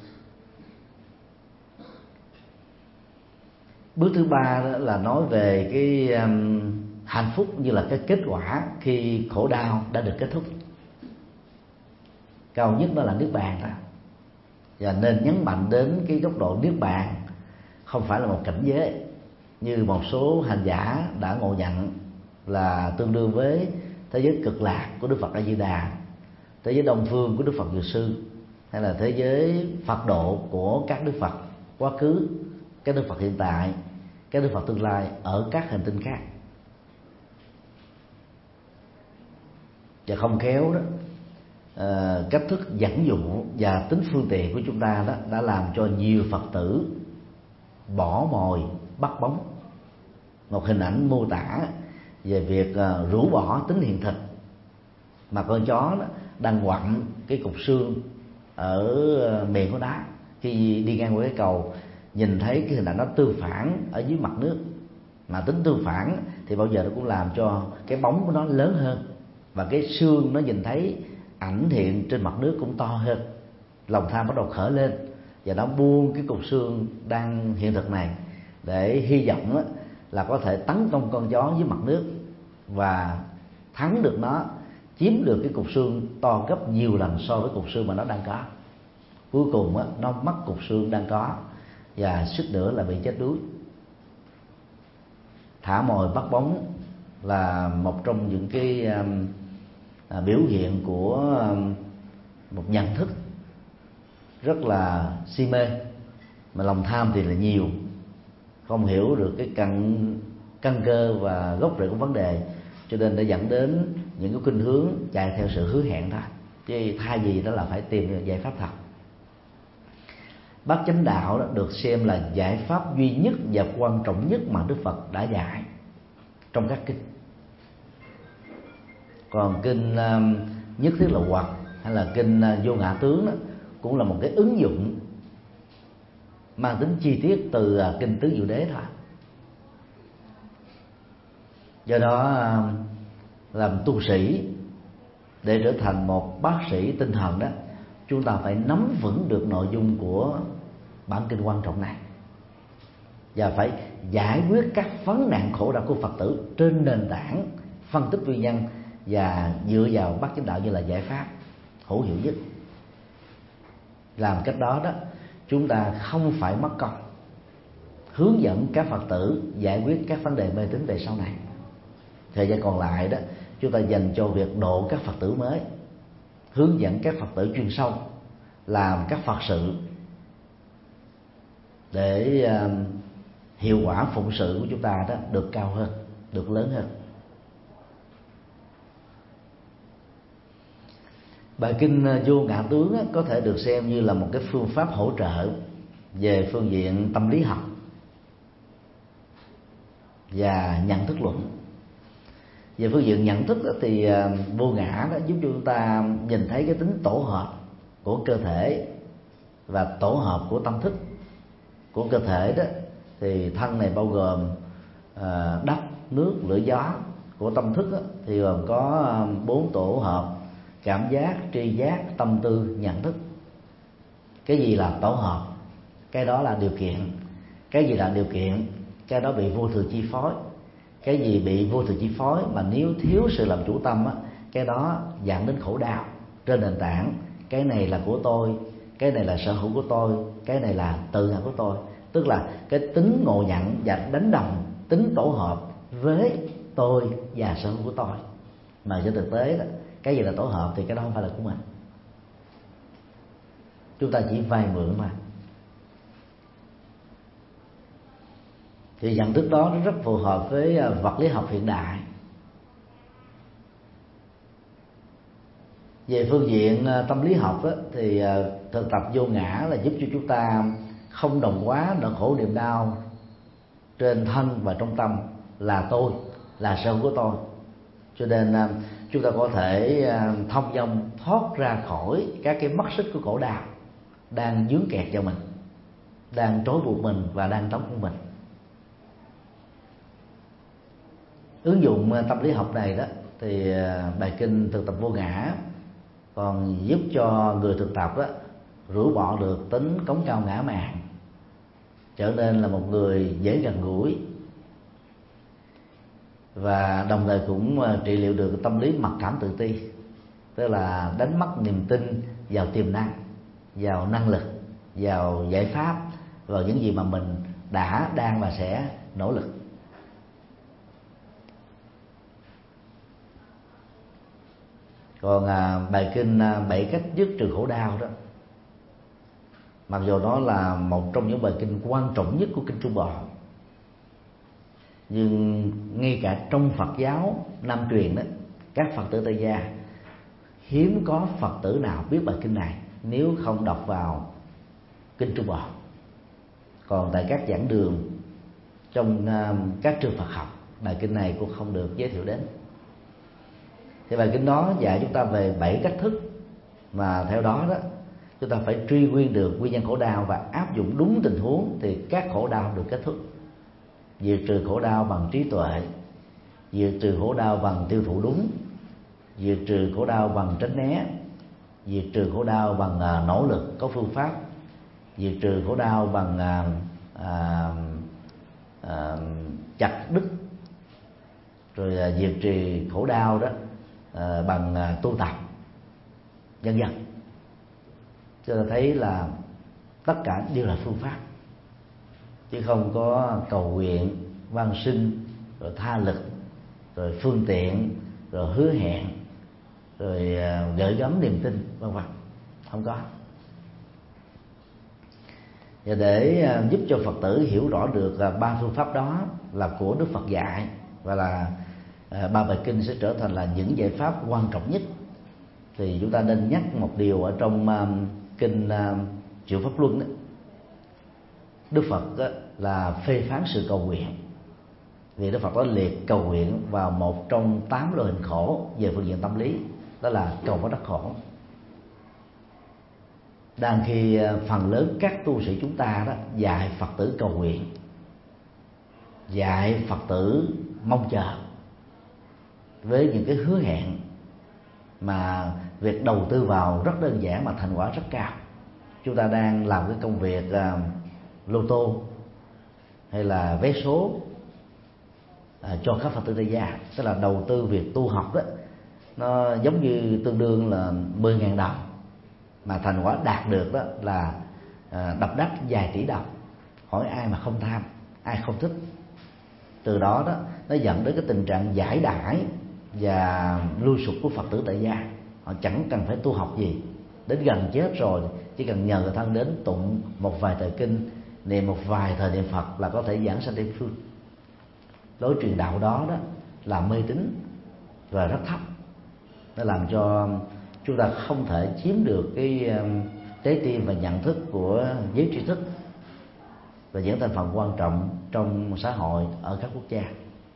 Bước thứ ba đó là nói về cái hạnh phúc như là cái kết quả khi khổ đau đã được kết thúc. Cao nhất đó là niết bàn đó, và nên nhấn mạnh đến cái góc độ niết bàn không phải là một cảnh giới như một số hành giả đã ngộ nhận là tương đương với thế giới cực lạc của Đức Phật A Di Đà, thế giới Đông Phương của Đức Phật Dược Sư, hay là thế giới Phật độ của các Đức Phật quá khứ, các Đức Phật hiện tại, các Đức Phật tương lai ở các hành tinh khác. Và không khéo đó, cách thức dẫn dụ và tính phương tiện của chúng ta đó đã làm cho nhiều Phật tử bỏ mồi bắt bóng, một hình ảnh mô tả về việc rũ bỏ tính hiện thực, mà con chó đó đang quặn cái cục xương ở miệng của nó. Khi đi ngang qua cái cầu, nhìn thấy cái hình ảnh nó tương phản ở dưới mặt nước, mà tính tương phản thì bao giờ nó cũng làm cho cái bóng của nó lớn hơn, và cái xương nó nhìn thấy ảnh hiện trên mặt nước cũng to hơn. Lòng tham bắt đầu khởi lên và nó buông cái cục xương đang hiện thực này để hy vọng là có thể tấn công con chó dưới mặt nước và thắng được nó, chiếm được cái cục xương to gấp nhiều lần so với cục xương mà nó đang có. Cuối cùng nó mất cục xương đang có và suýt nữa là bị chết đuối. Thả mồi bắt bóng là một trong những cái biểu hiện của một nhận thức rất là si mê, mà lòng tham thì là nhiều, không hiểu được cái căn cơ và gốc rễ của vấn đề, cho nên đã dẫn đến những cái khuynh hướng chạy theo sự hứa hẹn thôi, chứ thay vì đó là phải tìm giải pháp thật. Bát chánh đạo đó được xem là giải pháp duy nhất và quan trọng nhất mà Đức Phật đã dạy trong các kinh. Còn kinh Nhất Thiết Lậu Hoặc hay là kinh Vô Ngã Tướng đó, cũng là một cái ứng dụng mang tính chi tiết từ kinh Tứ Diệu Đế thôi. Do đó làm tu sĩ để trở thành một bác sĩ tinh thần đó, chúng ta phải nắm vững được nội dung của bản kinh quan trọng này và phải giải quyết các vấn nạn khổ đau của Phật tử trên nền tảng phân tích nguyên nhân và dựa vào bát chánh đạo như là giải pháp hữu hiệu nhất. Làm cách đó đó, chúng ta không phải mất công hướng dẫn các Phật tử giải quyết các vấn đề mê tín về sau này. Thời gian còn lại đó, chúng ta dành cho việc độ các Phật tử mới, hướng dẫn các Phật tử chuyên sâu làm các Phật sự để hiệu quả phụng sự của chúng ta đó được cao hơn, được lớn hơn. Bài kinh Vô Ngã Tướng có thể được xem như là một cái phương pháp hỗ trợ về phương diện tâm lý học và nhận thức luận. Về phương diện nhận thức thì vô ngã đó giúp cho chúng ta nhìn thấy cái tính tổ hợp của cơ thể và tổ hợp của tâm thức. Của cơ thể đó thì thân này bao gồm đất, nước, lửa, gió. Của tâm thức thì gồm có 4 tổ hợp: cảm giác, tri giác, tâm tư, nhận thức. Cái gì là tổ hợp, cái đó là điều kiện. Cái gì là điều kiện, cái đó bị vô thường chi phối. Cái gì bị vô thường chi phối mà nếu thiếu sự làm chủ tâm cái đó dẫn đến khổ đau trên nền tảng cái này là của tôi, cái này là sở hữu của tôi, cái này là tự hào của tôi. Tức là cái tính ngộ nhận và đánh đồng tính tổ hợp với tôi và sở hữu của tôi. Mà trên thực tế đó, cái gì là tổ hợp thì cái đó không phải là của mình, chúng ta chỉ vay mượn mà. Thì nhận thức đó nó rất phù hợp với vật lý học hiện đại. Về phương diện tâm lý học đó, thì thực tập vô ngã là giúp cho chúng ta không đồng hóa nỗi khổ niềm đau trên thân và trong tâm là tôi, là sở hữu của tôi. Cho nên chúng ta có thể thông dong thoát ra khỏi các cái mắt xích của khổ đau đang dướng kẹt vào mình, đang trói buộc mình và đang tống của mình. Ứng dụng tâm lý học này đó thì bài kinh thực tập vô ngã còn giúp cho người thực tập đó rũ bỏ được tính cống cao ngã mạn, trở nên là một người dễ gần gũi, và đồng thời cũng trị liệu được tâm lý mặc cảm tự ti, tức là đánh mất niềm tin vào tiềm năng, vào năng lực, vào giải pháp, vào những gì mà mình đã, đang và sẽ nỗ lực. Còn bài kinh 7 cách dứt trừ khổ đau đó, mặc dù nó là một trong những bài kinh quan trọng nhất của kinh Trung Bộ, nhưng ngay cả trong Phật giáo Nam truyền đó, các Phật tử Tại gia hiếm có Phật tử nào biết bài kinh này nếu không đọc vào kinh Trung Bộ. Còn tại các giảng đường, trong các trường Phật học, bài kinh này cũng không được giới thiệu đến. Thì bài kinh đó dạy chúng ta về 7 cách thức mà theo đó đó chúng ta phải truy nguyên được nguyên nhân khổ đau và áp dụng đúng tình huống thì các khổ đau được kết thúc. Diệt trừ khổ đau bằng trí tuệ, diệt trừ khổ đau bằng tiêu thụ đúng, diệt trừ khổ đau bằng tránh né, diệt trừ khổ đau bằng nỗ lực có phương pháp, diệt trừ khổ đau bằng chặt đứt, rồi diệt trừ khổ đau đó bằng tu tập, vân vân. Cho ta thấy là tất cả đều là phương pháp, chứ không có cầu nguyện, van sinh, rồi tha lực, rồi phương tiện, rồi hứa hẹn, rồi gửi gắm niềm tin, vân vân. Không có. Và để giúp cho Phật tử hiểu rõ được ba phương pháp đó là của Đức Phật dạy, và là ba bài kinh sẽ trở thành là những giải pháp quan trọng nhất, thì chúng ta nên nhắc một điều ở trong kinh Triệu Pháp Luân đó. Đức Phật đó là phê phán sự cầu nguyện, vì Đức Phật có liệt cầu nguyện vào một trong 8 loại hình khổ về phương diện tâm lý, đó là cầu có đắc khổ. Đang khi phần lớn các tu sĩ chúng ta đó dạy Phật tử cầu nguyện, dạy Phật tử mong chờ với những cái hứa hẹn mà việc đầu tư vào rất đơn giản mà thành quả rất cao. Chúng ta đang làm cái công việc lô tô hay là vé số cho các Phật tử Tại gia, tức là đầu tư việc tu học đó, nó giống như tương đương là 10.000 đồng, mà thành quả đạt được đó là đập đách vài tỷ đồng. Hỏi ai mà không tham, ai không thích. Từ đó đó nó dẫn đến cái tình trạng giải đãi và lui sụp của Phật tử Tại gia. Họ chẳng cần phải tu học gì, đến gần chết rồi chỉ cần nhờ người thân đến tụng một vài thời kinh, niệm một vài thời niệm Phật là có thể giảng sanh Tây phương. Lối truyền đạo đó đó là mê tín và rất thấp, nó làm cho chúng ta không thể chiếm được cái trái tim và nhận thức của giới trí thức và những thành phần quan trọng trong xã hội ở các quốc gia.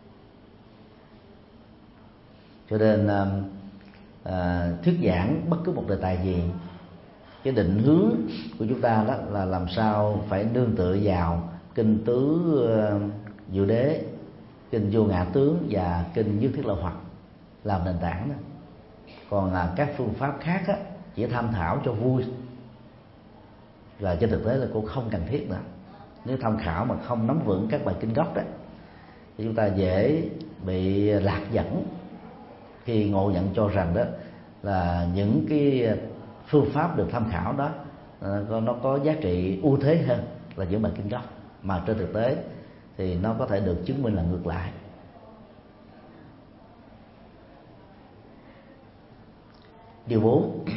Cho nên thuyết giảng bất cứ một đề tài gì, cái định hướng của chúng ta đó là làm sao phải nương tựa vào kinh tứ diệu đế, kinh vô ngã tướng và kinh nhất thiết lợi hoặc làm nền tảng đó. Còn các phương pháp khác á, chỉ tham thảo cho vui, và trên thực tế là cũng không cần thiết nữa. Nếu tham khảo mà không nắm vững các bài kinh gốc đó thì chúng ta dễ bị lạc dẫn khi ngộ nhận cho rằng đó là những cái phương pháp được tham khảo đó nó có giá trị ưu thế hơn là những bài kinh gốc, mà trên thực tế thì nó có thể được chứng minh là ngược lại. Điều 4,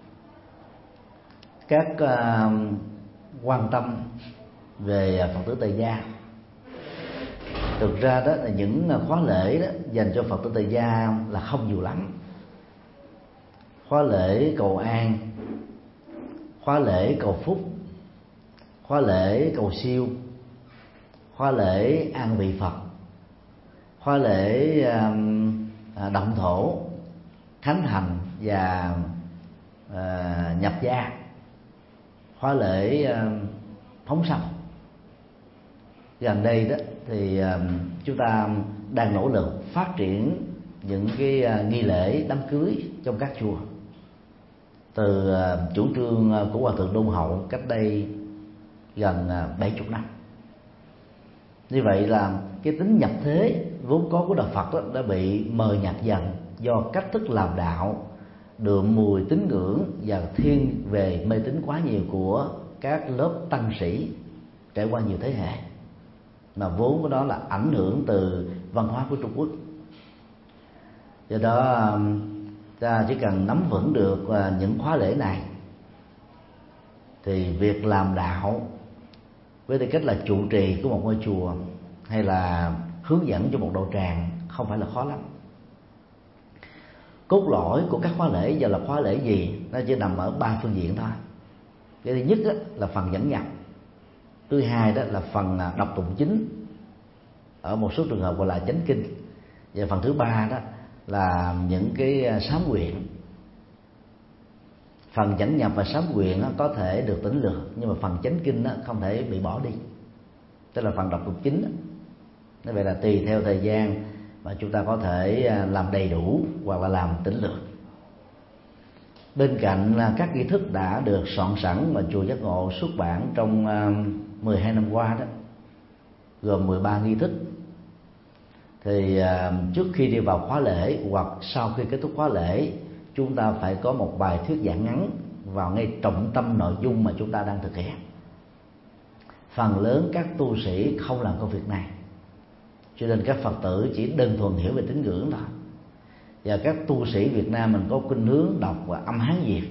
các quan tâm về Phật tử Tại gia. Thực ra đó là những khóa lễ đó dành cho Phật tử Tại gia là không nhiều lắm. Khóa lễ cầu an, khóa lễ cầu phúc, khóa lễ cầu siêu, khóa lễ an vị Phật, khóa lễ động thổ, khánh thành và nhập gia, khóa lễ phóng sanh. Gần đây đó thì chúng ta đang nỗ lực phát triển những cái nghi lễ đám cưới trong các chùa, từ chủ trương của Hòa thượng Đôn Hậu cách đây gần 70 năm. Như vậy là cái tính nhập thế vốn có của đạo Phật đó đã bị mờ nhạt dần do cách thức làm đạo đượm mùi tín ngưỡng và thiên về mê tín quá nhiều của các lớp tăng sĩ trải qua nhiều thế hệ, mà vốn của đó là ảnh hưởng từ văn hóa của Trung Quốc. Do đó ta chỉ cần nắm vững được những khóa lễ này thì việc làm đạo với tư cách là trụ trì của một ngôi chùa hay là hướng dẫn cho một đạo tràng không phải là khó lắm. Cốt lõi của các khóa lễ giờ là khóa lễ gì, nó chỉ nằm ở 3 phương diện thôi. Cái thứ nhất là phần dẫn nhập, thứ hai đó là phần đọc tụng chính, ở một số trường hợp gọi là chánh kinh, và phần thứ ba đó là những cái sám nguyện. Phần dẫn nhập và sám nguyện có thể được tính lược, nhưng mà phần chánh kinh không thể bị bỏ đi, tức là phần đọc tụng chính. Như vậy là tùy theo thời gian mà chúng ta có thể làm đầy đủ hoặc là làm tính lược. Bên cạnh các nghi thức đã được soạn sẵn mà chùa Giác Ngộ xuất bản trong 12 năm qua đó, gồm 13 nghi thức, thì trước khi đi vào khóa lễ hoặc sau khi kết thúc khóa lễ, chúng ta phải có một bài thuyết giảng ngắn vào ngay trọng tâm nội dung mà chúng ta đang thực hiện. Phần lớn các tu sĩ không làm công việc này, cho nên các Phật tử chỉ đơn thuần hiểu về tín ngưỡng thôi. Và các tu sĩ Việt Nam mình có khuynh hướng đọc và âm Hán Việt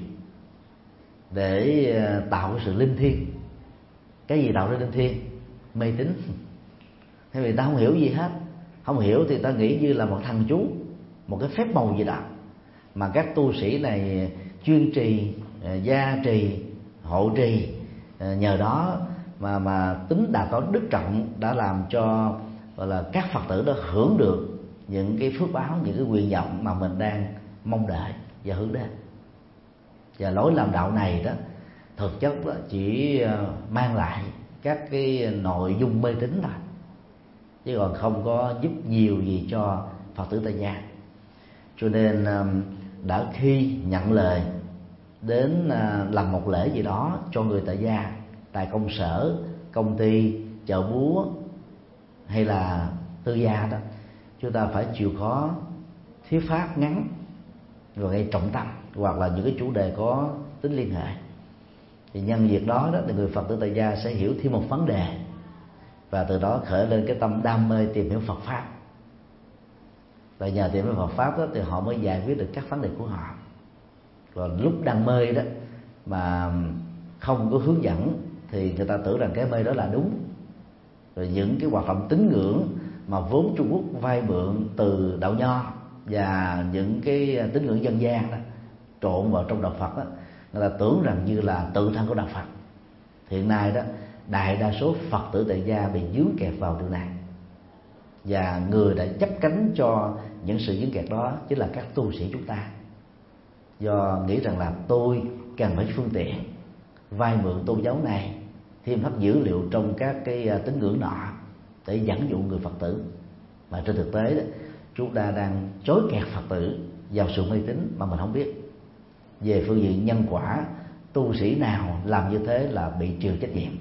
để tạo cái sự linh thiêng. Cái gì tạo ra linh thiêng? Mê tín. Thế vì ta không hiểu gì hết, không hiểu thì ta nghĩ như là một thần chú, một cái phép màu gì đó mà các tu sĩ này chuyên trì, gia trì, hộ trì, nhờ đó mà tính Đà Tỏ đức trọng đã làm cho gọi là các Phật tử đó hưởng được những cái phước báo, những cái nguyện vọng mà mình đang mong đợi và hướng đến. Và lối làm đạo này đó thực chất đó chỉ mang lại các cái nội dung mê tín thôi, chứ còn không có giúp nhiều gì cho Phật tử tại gia. Cho nên đã khi nhận lời đến làm một lễ gì đó cho người tại gia tại công sở, công ty, chợ búa hay là tư gia đó, chúng ta phải chịu khó thuyết pháp ngắn rồi gây trọng tâm hoặc là những cái chủ đề có tính liên hệ. Thì nhân việc đó thì người Phật tử tại gia sẽ hiểu thêm một vấn đề và từ đó khởi lên cái tâm đam mê tìm hiểu Phật pháp. Và nhờ tìm hiểu Phật pháp đó thì họ mới giải quyết được các vấn đề của họ. Còn lúc đang mê đó mà không có hướng dẫn thì người ta tưởng rằng cái mê đó là đúng. Rồi những cái hoạt động tín ngưỡng mà vốn Trung Quốc vay mượn từ đạo Nho và những cái tín ngưỡng dân gian đó trộn vào trong đạo Phật đó, người ta tưởng rằng như là tự thân của đạo Phật. Hiện nay đó đại đa số Phật tử tại gia bị vướng kẹt vào điều này, và người đã chấp cánh cho những sự vướng kẹt đó chính là các tu sĩ chúng ta, do nghĩ rằng là tôi cần phải phương tiện vay mượn tôn giáo này, thêm thắt dữ liệu trong các cái tín ngưỡng nọ để dẫn dụ người Phật tử. Mà trên thực tế đó, chúng ta đang chối kẹt Phật tử vào sự mê tín mà mình không biết. Về phương diện nhân quả, tu sĩ nào làm như thế là bị trừ trách nhiệm,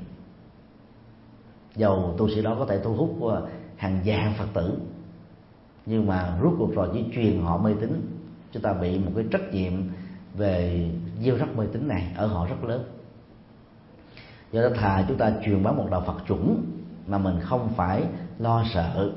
dầu tu sĩ đó có thể thu hút hàng vạn Phật tử, nhưng mà rốt cuộc rồi chỉ truyền họ mê tín, chúng ta bị một cái trách nhiệm về gieo rắc mê tín này ở họ rất lớn. Do đó thà chúng ta truyền bá một đạo Phật chuẩn mà mình không phải lo sợ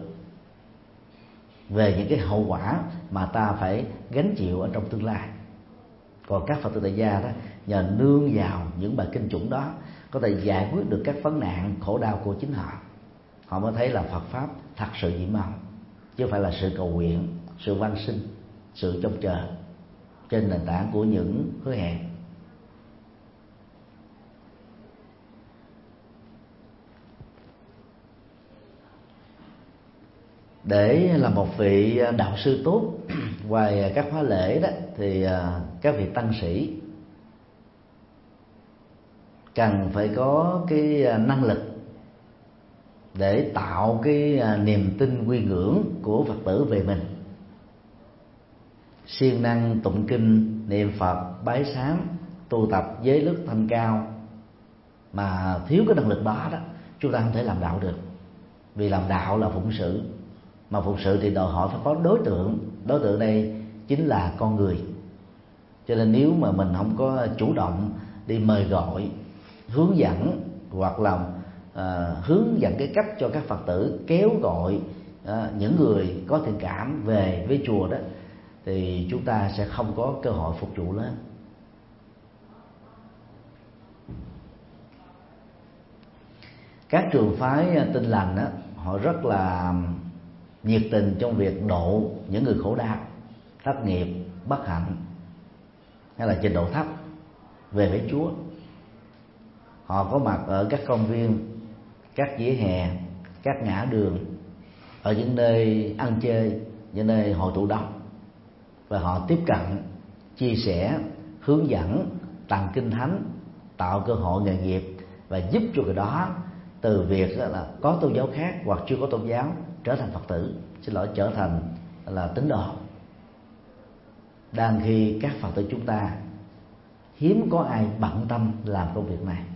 về những cái hậu quả mà ta phải gánh chịu ở trong tương lai. Còn các Phật tử tại gia đó, nhờ nương vào những bài kinh chuẩn đó, có thể giải quyết được các vấn nạn khổ đau của chính họ. Họ mới thấy là Phật pháp thật sự nhiệm màu, chứ không phải là sự cầu nguyện, sự van sinh, sự trông chờ trên nền tảng của những hứa hẹn. Để là một vị đạo sư tốt, ngoài các khóa lễ đó thì các vị tăng sĩ cần phải có cái năng lực để tạo cái niềm tin quy ngưỡng của Phật tử về mình, siêng năng tụng kinh niệm Phật, bái sám, tu tập giới luật thanh cao mà thiếu cái năng lực đó chúng ta không thể làm đạo được. Vì làm đạo là phụng sự, mà phụng sự thì đòi hỏi phải có đối tượng. Đối tượng đây chính là con người. Cho nên nếu mà mình không có chủ động đi mời gọi, hướng dẫn hoặc là hướng dẫn cái cách cho các Phật tử kéo gọi những người có thiện cảm về với chùa đó, thì chúng ta sẽ không có cơ hội phục vụ lớn. Các trường phái Tin Lành đó, họ rất là nhiệt tình trong việc độ những người khổ đau, thất nghiệp, bất hạnh hay là trình độ thấp về với Chúa. Họ có mặt ở các công viên, các vỉa hè, các ngã đường, ở những nơi ăn chơi, những nơi hội tụ đông, và họ tiếp cận, chia sẻ, hướng dẫn, tặng kinh thánh, tạo cơ hội nghề nghiệp và giúp cho người đó từ việc là có tôn giáo khác hoặc chưa có tôn giáo trở thành Phật tử, trở thành là tín đồ. Đang khi các Phật tử chúng ta hiếm có ai bận tâm làm công việc này.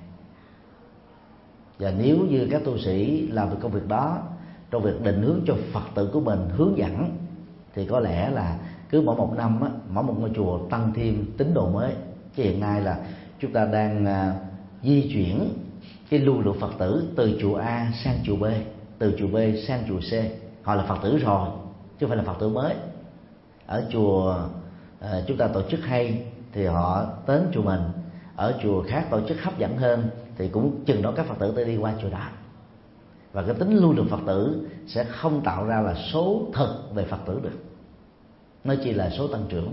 Và nếu như các tu sĩ làm được công việc đó trong việc định hướng cho Phật tử của mình, hướng dẫn, thì có lẽ là cứ mỗi một năm mỗi một ngôi chùa tăng thêm tín đồ mới. Chứ hiện nay là chúng ta đang di chuyển cái lưu lượng Phật tử từ chùa A sang chùa B, từ chùa B sang chùa C. Họ là Phật tử rồi chứ không phải là Phật tử mới. Ở chùa chúng ta tổ chức hay thì họ đến chùa mình, ở chùa khác tổ chức hấp dẫn hơn thì cũng chừng đó các Phật tử đi qua chùa đó. Và cái tính lưu lượng Phật tử sẽ không tạo ra là số thực về Phật tử được, nó chỉ là số tăng trưởng.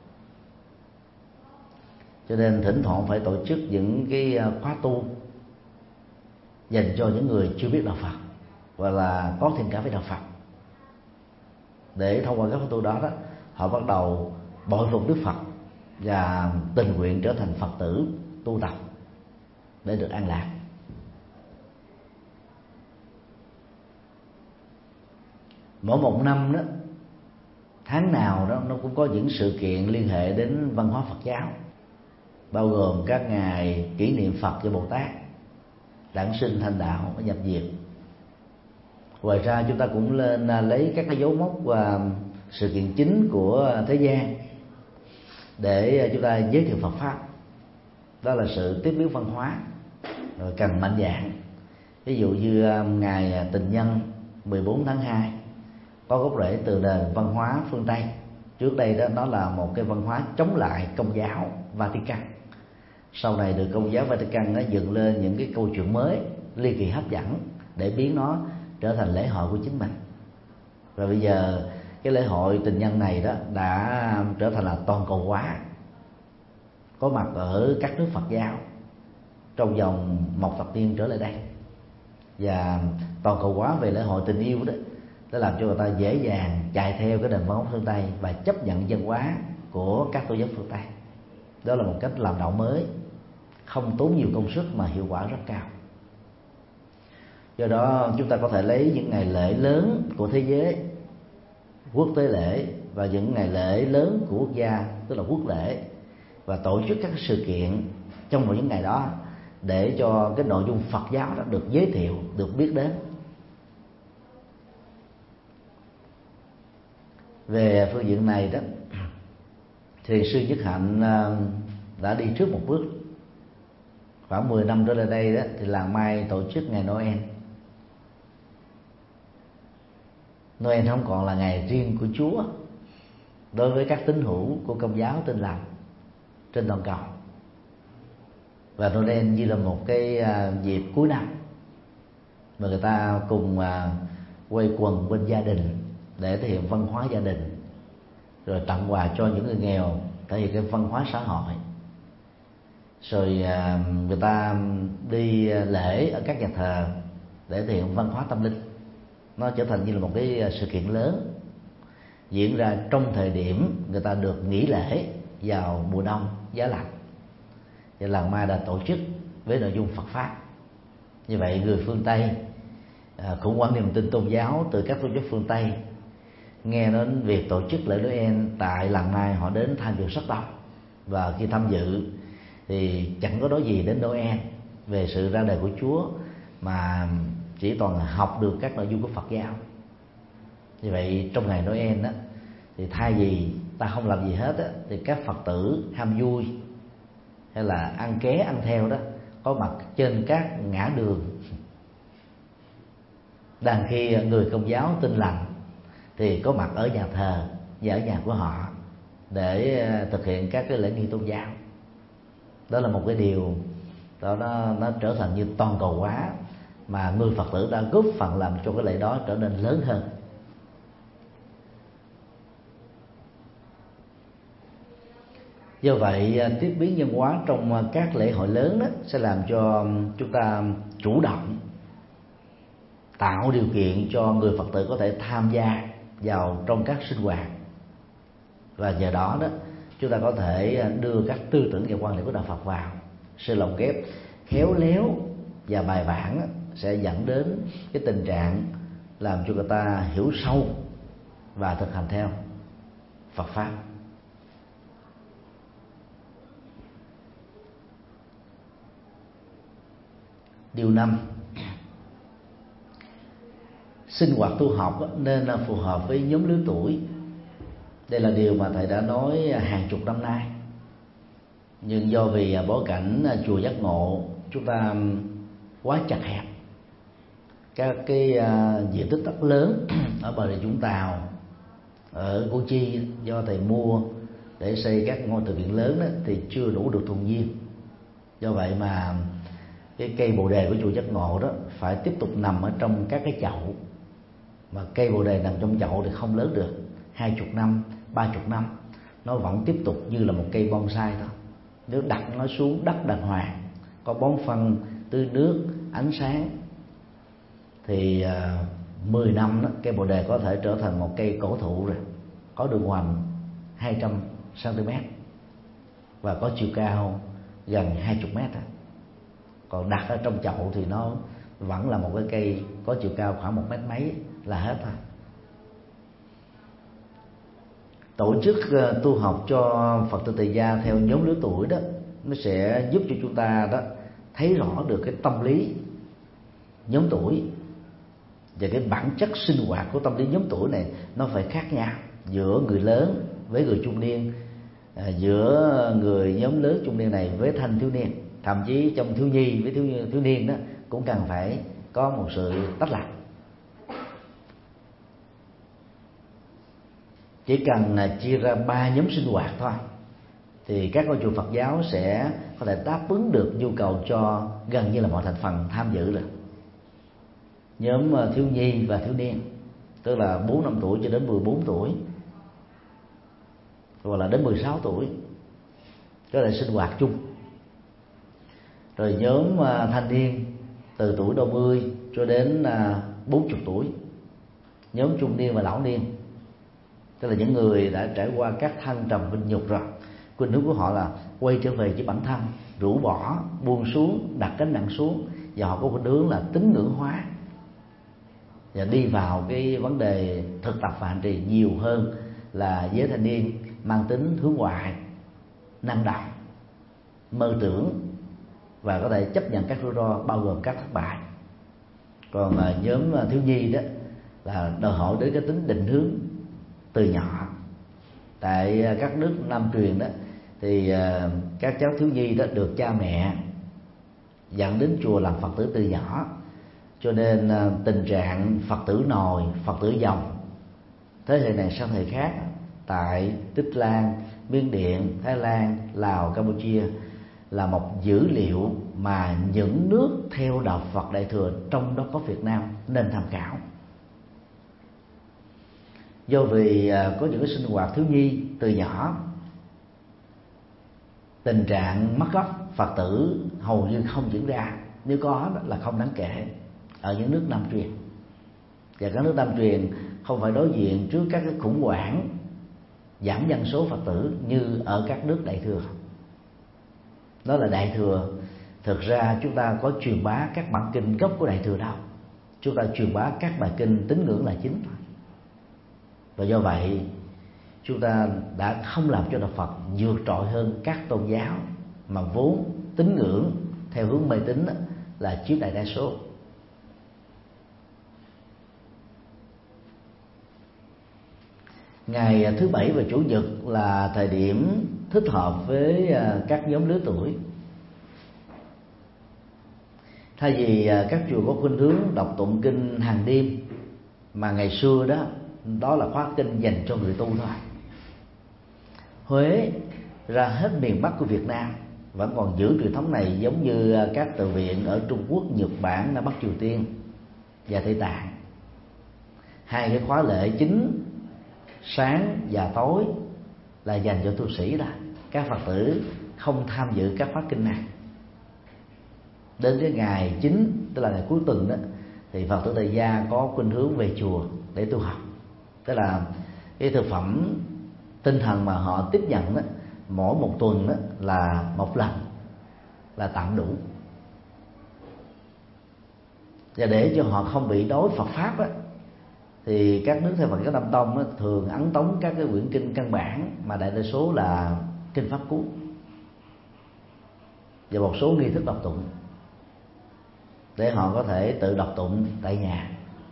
Cho nên thỉnh thoảng phải tổ chức những cái khóa tu dành cho những người chưa biết đạo Phật hoặc là có thiện cảm với đạo Phật, để thông qua các khóa tu đó họ bắt đầu bội phục Đức Phật và tình nguyện trở thành Phật tử tu tập để được an lạc. Mỗi một năm đó, tháng nào đó nó cũng có những sự kiện liên hệ đến văn hóa Phật giáo, bao gồm các ngày kỷ niệm Phật cho Bồ Tát, đản sinh thành đạo, nhập diệt. Ngoài ra chúng ta cũng lên lấy các cái dấu mốc và sự kiện chính của thế gian để chúng ta giới thiệu Phật pháp. Đó là sự tiếp biến văn hóa rồi cần mạnh dạn. Ví dụ như ngày tình nhân 14 tháng 2 có gốc rễ từ nền văn hóa phương Tây. Trước đây đó nó là một cái văn hóa chống lại Công giáo Vatican. Sau này được Công giáo Vatican nó dựng lên những cái câu chuyện mới ly kỳ hấp dẫn để biến nó trở thành lễ hội của chính mình. Và bây giờ cái lễ hội tình nhân này đó đã trở thành là toàn cầu hóa, có mặt ở các nước Phật giáo trong vòng một thập niên trở lại đây. Và toàn cầu hóa về lễ hội tình yêu đó đã làm cho người ta dễ dàng chạy theo cái nền văn hóa phương Tây và chấp nhận văn hóa của các tôn giáo phương Tây. Đó là một cách làm đạo mới, không tốn nhiều công sức mà hiệu quả rất cao. Do đó chúng ta có thể lấy những ngày lễ lớn của thế giới, quốc tế lễ, và những ngày lễ lớn của quốc gia, tức là quốc lễ, và tổ chức các sự kiện trong một những ngày đó để cho cái nội dung Phật giáo đó được giới thiệu, được biết đến. Về phương diện này đó, Thiền sư Nhất Hạnh đã đi trước một bước. Khoảng 10 năm trở lại đây đó, thì làng Mai tổ chức ngày Noel. Noel không còn là ngày riêng của Chúa đối với các tín hữu của Công giáo Tin Lành trên toàn cầu. Và Noel như là một cái dịp cuối năm mà người ta cùng quây quần bên gia đình để thể hiện văn hóa gia đình, rồi tặng quà cho những người nghèo, thể hiện cái văn hóa xã hội. Rồi người ta đi lễ ở các nhà thờ để thể hiện văn hóa tâm linh. Nó trở thành như là một cái sự kiện lớn diễn ra trong thời điểm người ta được nghỉ lễ vào mùa đông giá lạnh. Và làng Mai đã tổ chức với nội dung Phật pháp. Như vậy người phương Tây khủng hoảng niềm tin tôn giáo từ các tôn giáo phương Tây nghe đến việc tổ chức lễ Noel tại làng Mai, họ đến tham dự rất đông. và khi tham dự thì chẳng có nói gì đến Noel, về sự ra đời của Chúa, mà chỉ toàn là học được các nội dung của Phật giáo. Như vậy trong ngày Noel đó, thì thay vì ta không làm gì hết á, thì các Phật tử ham vui hay là ăn ké ăn theo đó có mặt trên các ngã đường, đang khi người Công giáo Tin Lành thì có mặt ở nhà thờ và ở nhà của họ để thực hiện các cái lễ nghi tôn giáo. Đó là một cái điều đó, nó trở thành như toàn cầu hóa, mà người Phật tử đã góp phần làm cho cái lễ đó trở nên lớn hơn. Do vậy, tiếp biến văn hóa trong các lễ hội lớn đó sẽ làm cho chúng ta chủ động tạo điều kiện cho người Phật tử có thể tham gia vào trong các sinh hoạt, và nhờ đó chúng ta có thể đưa các tư tưởng và quan điểm của đạo Phật vào. Sự lồng ghép khéo léo và bài bản sẽ dẫn đến cái tình trạng làm cho người ta hiểu sâu và thực hành theo Phật pháp. Điều 5, sinh hoạt tu học nên phù hợp với nhóm lứa tuổi. Đây là điều mà thầy đã nói hàng chục năm nay, nhưng do vì bối cảnh chùa Giác Ngộ chúng ta quá chặt hẹp, các cái diện tích đất lớn ở bờ rìa Vũng Tàu, ở Củ Chi do thầy mua để xây các ngôi từ viện lớn đó, thì chưa đủ được thuần viên. Do vậy mà cái cây bồ đề của chùa Giác Ngộ đó phải tiếp tục nằm ở trong các cái chậu, mà cây bồ đề nằm trong chậu thì không lớn được. 20 năm, 30 năm nó vẫn tiếp tục như là một cây bonsai thôi. Nếu đặt nó xuống đất đàng hoàng, có bón phân, tưới nước, ánh sáng, thì 10 năm đó, cây bồ đề có thể trở thành một cây cổ thụ rồi, có đường hoành 200 cm và có chiều cao gần 20 mét. Còn đặt ở trong chậu thì nó vẫn là một cái cây có chiều cao khoảng 1 mét mấy là hết thôi. Tổ chức tu học cho Phật tử tại gia theo nhóm lứa tuổi đó, nó sẽ giúp cho chúng ta đó thấy rõ được cái tâm lý nhóm tuổi, và cái bản chất sinh hoạt của tâm lý nhóm tuổi này nó phải khác nhau giữa người lớn với người trung niên, giữa người nhóm lớn trung niên này với thanh thiếu niên, thậm chí trong thiếu nhi với thiếu niên đó cũng cần phải có một sự tách lạc. Chỉ cần chia ra 3 nhóm sinh hoạt thôi thì các ngôi chùa Phật giáo sẽ có thể đáp ứng được nhu cầu cho gần như là mọi thành phần tham dự rồi. Nhóm thiếu nhi và thiếu niên, tức là 4-5 tuổi cho đến 14 tuổi hoặc là đến 16 tuổi có thể sinh hoạt chung. Rồi nhóm thanh niên từ tuổi đôi mươi cho đến 40 tuổi. Nhóm trung niên và lão niên, tức là những người đã trải qua các thăng trầm vinh nhục rồi, khuynh hướng của họ là quay trở về với bản thân, rũ bỏ, buông xuống, đặt gánh nặng xuống, và họ có khuynh hướng là tín ngưỡng hóa và đi vào cái vấn đề thực tập và hành trì nhiều hơn là giới thanh niên mang tính hướng ngoại, năng động, mơ tưởng và có thể chấp nhận các rủi ro bao gồm các thất bại. Còn nhóm thiếu nhi đó là đòi hỏi đến cái tính định hướng từ nhỏ. Tại các nước Nam truyền đó thì các cháu thiếu nhi đó được cha mẹ dẫn đến chùa làm Phật tử từ nhỏ, cho nên tình trạng Phật tử nòi, Phật tử dòng thế hệ này sang thời khác tại Tích Lan, Miến Điện, Thái Lan, Lào, Campuchia là một dữ liệu mà những nước theo đạo Phật Đại thừa, trong đó có Việt Nam, nên tham khảo. Do vì có những cái sinh hoạt thiếu nhi từ nhỏ, tình trạng mất gốc Phật tử hầu như không diễn ra, nếu có là không đáng kể ở những nước Nam truyền. Và các nước Nam truyền không phải đối diện trước các cái khủng hoảng giảm dân số Phật tử như ở các nước Đại thừa. Đó là Đại thừa, thực ra chúng ta có truyền bá các bản kinh gốc của Đại thừa đâu, chúng ta truyền bá các bài kinh tín ngưỡng là chính thôi. Và do vậy chúng ta đã không làm cho đạo Phật vượt trội hơn các tôn giáo mà vốn tín ngưỡng theo hướng mê tín là chiếm đại đa số. Ngày thứ Bảy và Chủ nhật là thời điểm thích hợp với các nhóm lứa tuổi. Thay vì các chùa có khuynh hướng đọc tụng kinh hàng đêm, mà ngày xưa đó là khóa kinh dành cho người tu thôi. Huế ra hết miền Bắc của Việt Nam vẫn còn giữ truyền thống này, giống như các tự viện ở Trung Quốc, Nhật Bản, Nam Bắc Triều Tiên và Tây Tạng. Hai cái khóa lễ chính sáng và tối là dành cho tu sĩ, là các Phật tử không tham dự các khóa kinh này. Đến cái ngày chính, tức là ngày cuối tuần đó, thì Phật tử tại gia có khuynh hướng về chùa để tu học. Tức là cái thực phẩm tinh thần mà họ tiếp nhận đó, mỗi một tuần đó là một lần, là tạm đủ. Và để cho họ không bị đối Phật pháp đó, thì các nước theo Phật giáo Nam Tông đó, thường ấn tống các cái quyển kinh căn bản mà đại đa số là kinh pháp cú và một số nghi thức đọc tụng, để họ có thể tự đọc tụng tại nhà.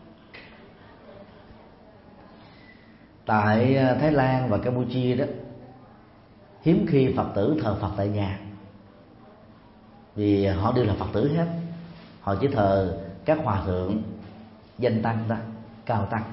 Tại Thái Lan và Campuchia đó, hiếm khi Phật tử thờ Phật tại nhà, vì họ đều là Phật tử hết. Họ chỉ thờ các hòa thượng, danh tăng đó, cao tăng.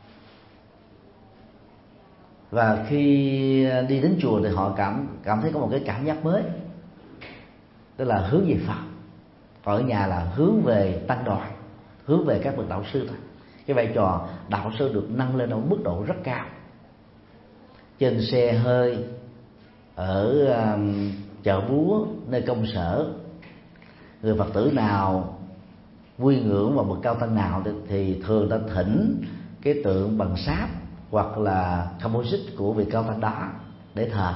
Và khi đi đến chùa thì họ cảm thấy có một cái cảm giác mới, tức là hướng về Phật. Còn ở nhà là hướng về tăng đoàn, hướng về các bậc đạo sư thôi. Cái vai trò đạo sư được nâng lên ở mức độ rất cao. Trên xe hơi, ở chợ búa, nơi công sở, người Phật tử nào quy ngưỡng vào bậc cao tăng nào thì thường ta thỉnh cái tượng bằng sáp hoặc là composite của vị cao tăng đó để thờ.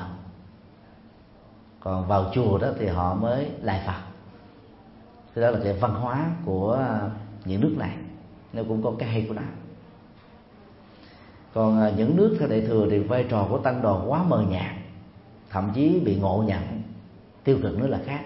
Còn vào chùa đó thì họ mới lại Phật. Thế đó là cái văn hóa của những nước này, nó cũng có cái hay của nó. Còn những nước theo Đại thừa thì vai trò của tăng đoàn quá mờ nhạt, thậm chí bị ngộ nhận tiêu cực nữa là khác.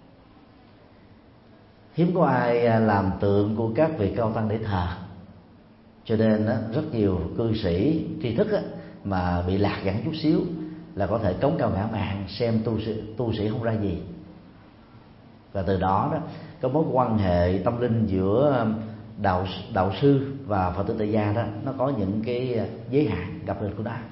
Hiếm có ai làm tượng của các vị cao tăng để thờ, cho nên rất nhiều cư sĩ tri thức mà bị lạc dẫn chút xíu là có thể cống cao ngã mạn, xem tu sĩ không ra gì. Và từ đó có mối quan hệ tâm linh giữa đạo sư và Phật tử tại gia đó, nó có những cái giới hạn gặp được của nó.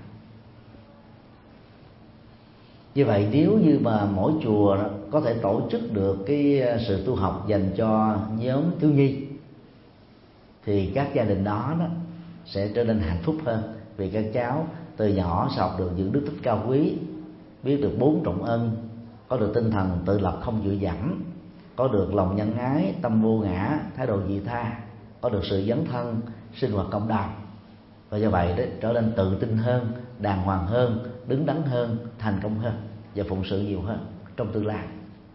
Như vậy nếu như mà mỗi chùa có thể tổ chức được cái sự tu học dành cho nhóm thiếu nhi, thì các gia đình đó sẽ trở nên hạnh phúc hơn, vì các cháu từ nhỏ sẽ học được những đức tích cao quý, biết được 4 trọng ân, có được tinh thần tự lập không dựa dẫm, có được lòng nhân ái, tâm vô ngã, thái độ vị tha, có được sự dấn thân, sinh hoạt cộng đồng. Và do vậy đó, trở nên tự tin hơn, đàng hoàng hơn, đứng đắn hơn, thành công hơn và phụng sự nhiều hơn trong tương lai.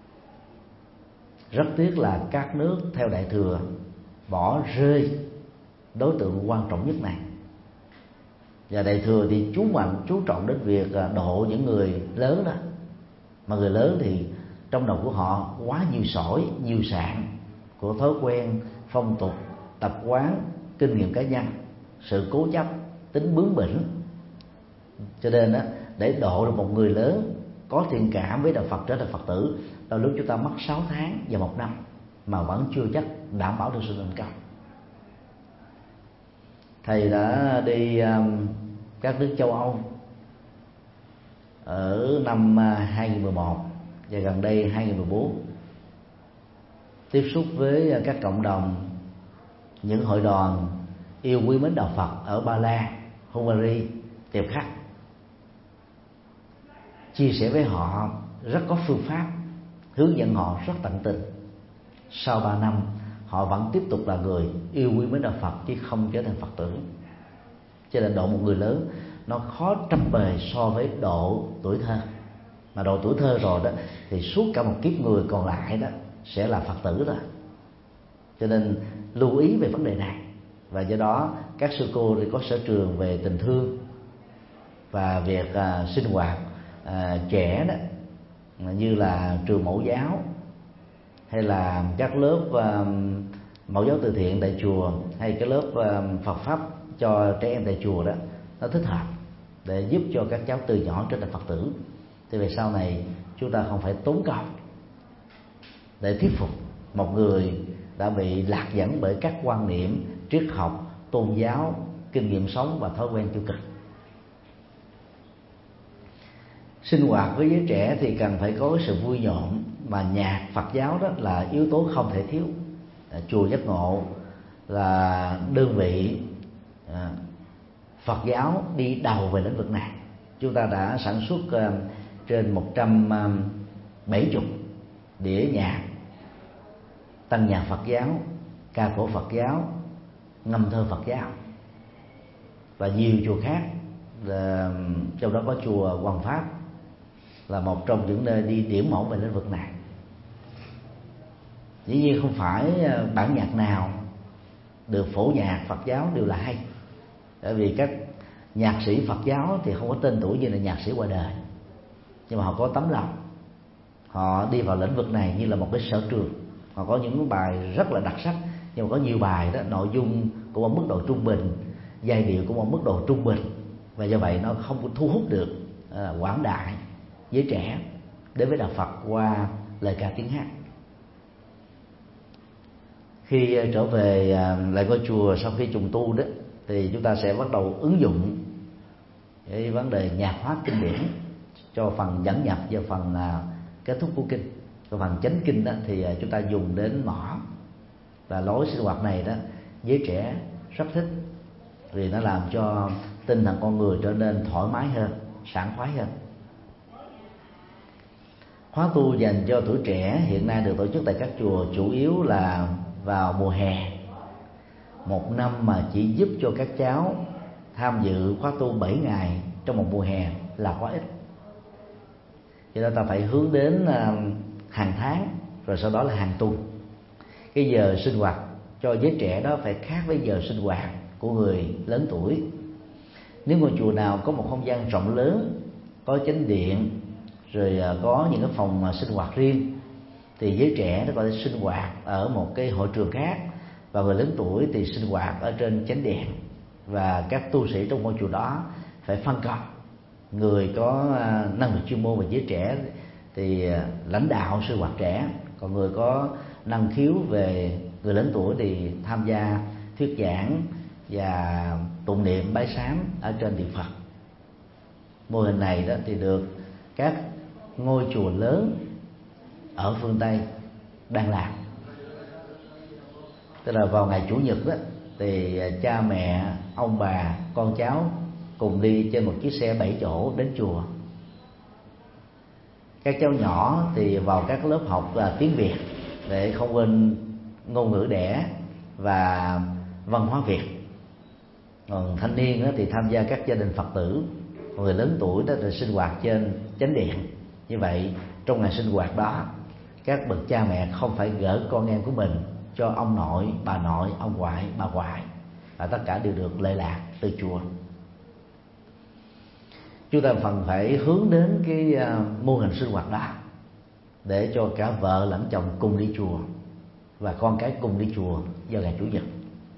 Rất tiếc là các nước theo Đại thừa bỏ rơi đối tượng quan trọng nhất này. Và Đại thừa thì chú trọng đến việc độ những người lớn đó. Mà người lớn thì trong đầu của họ quá nhiều sỏi, nhiều sạn của thói quen, phong tục, tập quán, kinh nghiệm cá nhân, sự cố chấp, tính bướng bỉnh. Cho nên để độ được một người lớn có thiện cảm với đạo Phật, trở thành Phật tử, đôi lúc chúng ta mất 6 tháng và 1 năm mà vẫn chưa chắc đảm bảo được sự thành công. Thầy đã đi các nước châu Âu ở năm 2011 và gần đây 2014, tiếp xúc với các cộng đồng, những hội đoàn yêu quý mến đạo Phật ở Ba Lan, Hungary, tiếp khách, chia sẻ với họ rất có phương pháp, hướng dẫn họ rất tận tình. Sau 3 năm họ vẫn tiếp tục là người yêu quý mến đạo Phật chứ không trở thành Phật tử. Cho nên độ một người lớn nó khó trăm bề so với độ tuổi thơ. Mà độ tuổi thơ rồi đó thì suốt cả một kiếp người còn lại đó sẽ là Phật tử đó. Cho nên lưu ý về vấn đề này. Và do đó các sư cô thì có sở trường về tình thương, và việc sinh hoạt trẻ đó, như là trường mẫu giáo hay là các lớp mẫu giáo từ thiện tại chùa, hay cái lớp Phật pháp cho trẻ em tại chùa đó, nó thích hợp để giúp cho các cháu từ nhỏ trở thành Phật tử. Thì về sau này chúng ta không phải tốn công để thuyết phục một người đã bị lạc dẫn bởi các quan niệm triết học, tôn giáo, kinh nghiệm sống và thói quen tiêu cực. Sinh hoạt với giới trẻ thì cần phải có sự vui nhộn, mà nhạc Phật giáo đó là yếu tố không thể thiếu. Chùa Giác Ngộ là đơn vị Phật giáo đi đầu về lĩnh vực này. Chúng ta đã sản xuất trên 170 đĩa nhạc, tăng nhạc Phật giáo, ca cổ Phật giáo, ngâm thơ Phật giáo và nhiều chùa khác. Trong đó có chùa Hoàng Pháp là một trong những nơi đi điểm mẫu về lĩnh vực này. Dĩ nhiên không phải bản nhạc nào được phổ nhạc Phật giáo đều là hay, bởi vì các nhạc sĩ Phật giáo thì không có tên tuổi như là nhạc sĩ ngoài đời, nhưng mà họ có tấm lòng, họ đi vào lĩnh vực này như là một cái sở trường. Họ có những bài rất là đặc sắc, nhưng mà có nhiều bài đó nội dung cũng ở mức độ trung bình, giai điệu cũng ở mức độ trung bình, và do vậy nó không có thu hút được quảng đại giới trẻ đến với đạo Phật qua lời ca tiếng hát. Khi trở về lại ngôi chùa sau khi trùng tu đó, thì chúng ta sẽ bắt đầu ứng dụng cái vấn đề nhạc hóa kinh điển cho phần dẫn nhập và phần kết thúc của kinh. Còn phần chánh kinh đó thì chúng ta dùng đến mõ, và lối sinh hoạt này đó giới trẻ rất thích, vì nó làm cho tinh thần con người trở nên thoải mái hơn, sảng khoái hơn. Khóa tu dành cho tuổi trẻ hiện nay được tổ chức tại các chùa chủ yếu là vào mùa hè. Một năm mà chỉ giúp cho các cháu tham dự khóa tu 7 ngày trong một mùa hè là quá ít. Cho nên ta phải hướng đến hàng tháng, rồi sau đó là hàng tuần. Cái giờ sinh hoạt cho giới trẻ đó phải khác với giờ sinh hoạt của người lớn tuổi. Nếu ngôi chùa nào có một không gian rộng lớn, có chánh điện, rồi có những cái phòng sinh hoạt riêng, thì giới trẻ nó có thể sinh hoạt ở một cái hội trường khác, và người lớn tuổi thì sinh hoạt ở trên chánh điện. Và các tu sĩ trong ngôi chùa đó phải phân công, người có năng lực chuyên môn về giới trẻ thì lãnh đạo sinh hoạt trẻ, còn người có năng khiếu về người lớn tuổi thì tham gia thuyết giảng và tụng niệm bái sám ở trên điện Phật. Mô hình này đó thì được các ngôi chùa lớn ở phương Tây đang làm. Tức là vào ngày Chủ nhật đó thì cha mẹ, ông bà, con cháu cùng đi trên một chiếc xe 7 chỗ đến chùa. Các cháu nhỏ thì vào các lớp học tiếng Việt để không quên ngôn ngữ đẻ và văn hóa Việt. Còn thanh niên thì tham gia các gia đình Phật tử, còn người lớn tuổi đó thì sinh hoạt trên chánh điện. Như vậy trong ngày sinh hoạt đó, các bậc cha mẹ không phải gửi con em của mình cho ông nội, bà nội, ông ngoại, bà ngoại, và tất cả đều được lệ lạc từ chùa. Chúng ta phần phải hướng đến cái mô hình sinh hoạt đó để cho cả vợ lẫn chồng cùng đi chùa và con cái cùng đi chùa vào ngày Chủ nhật.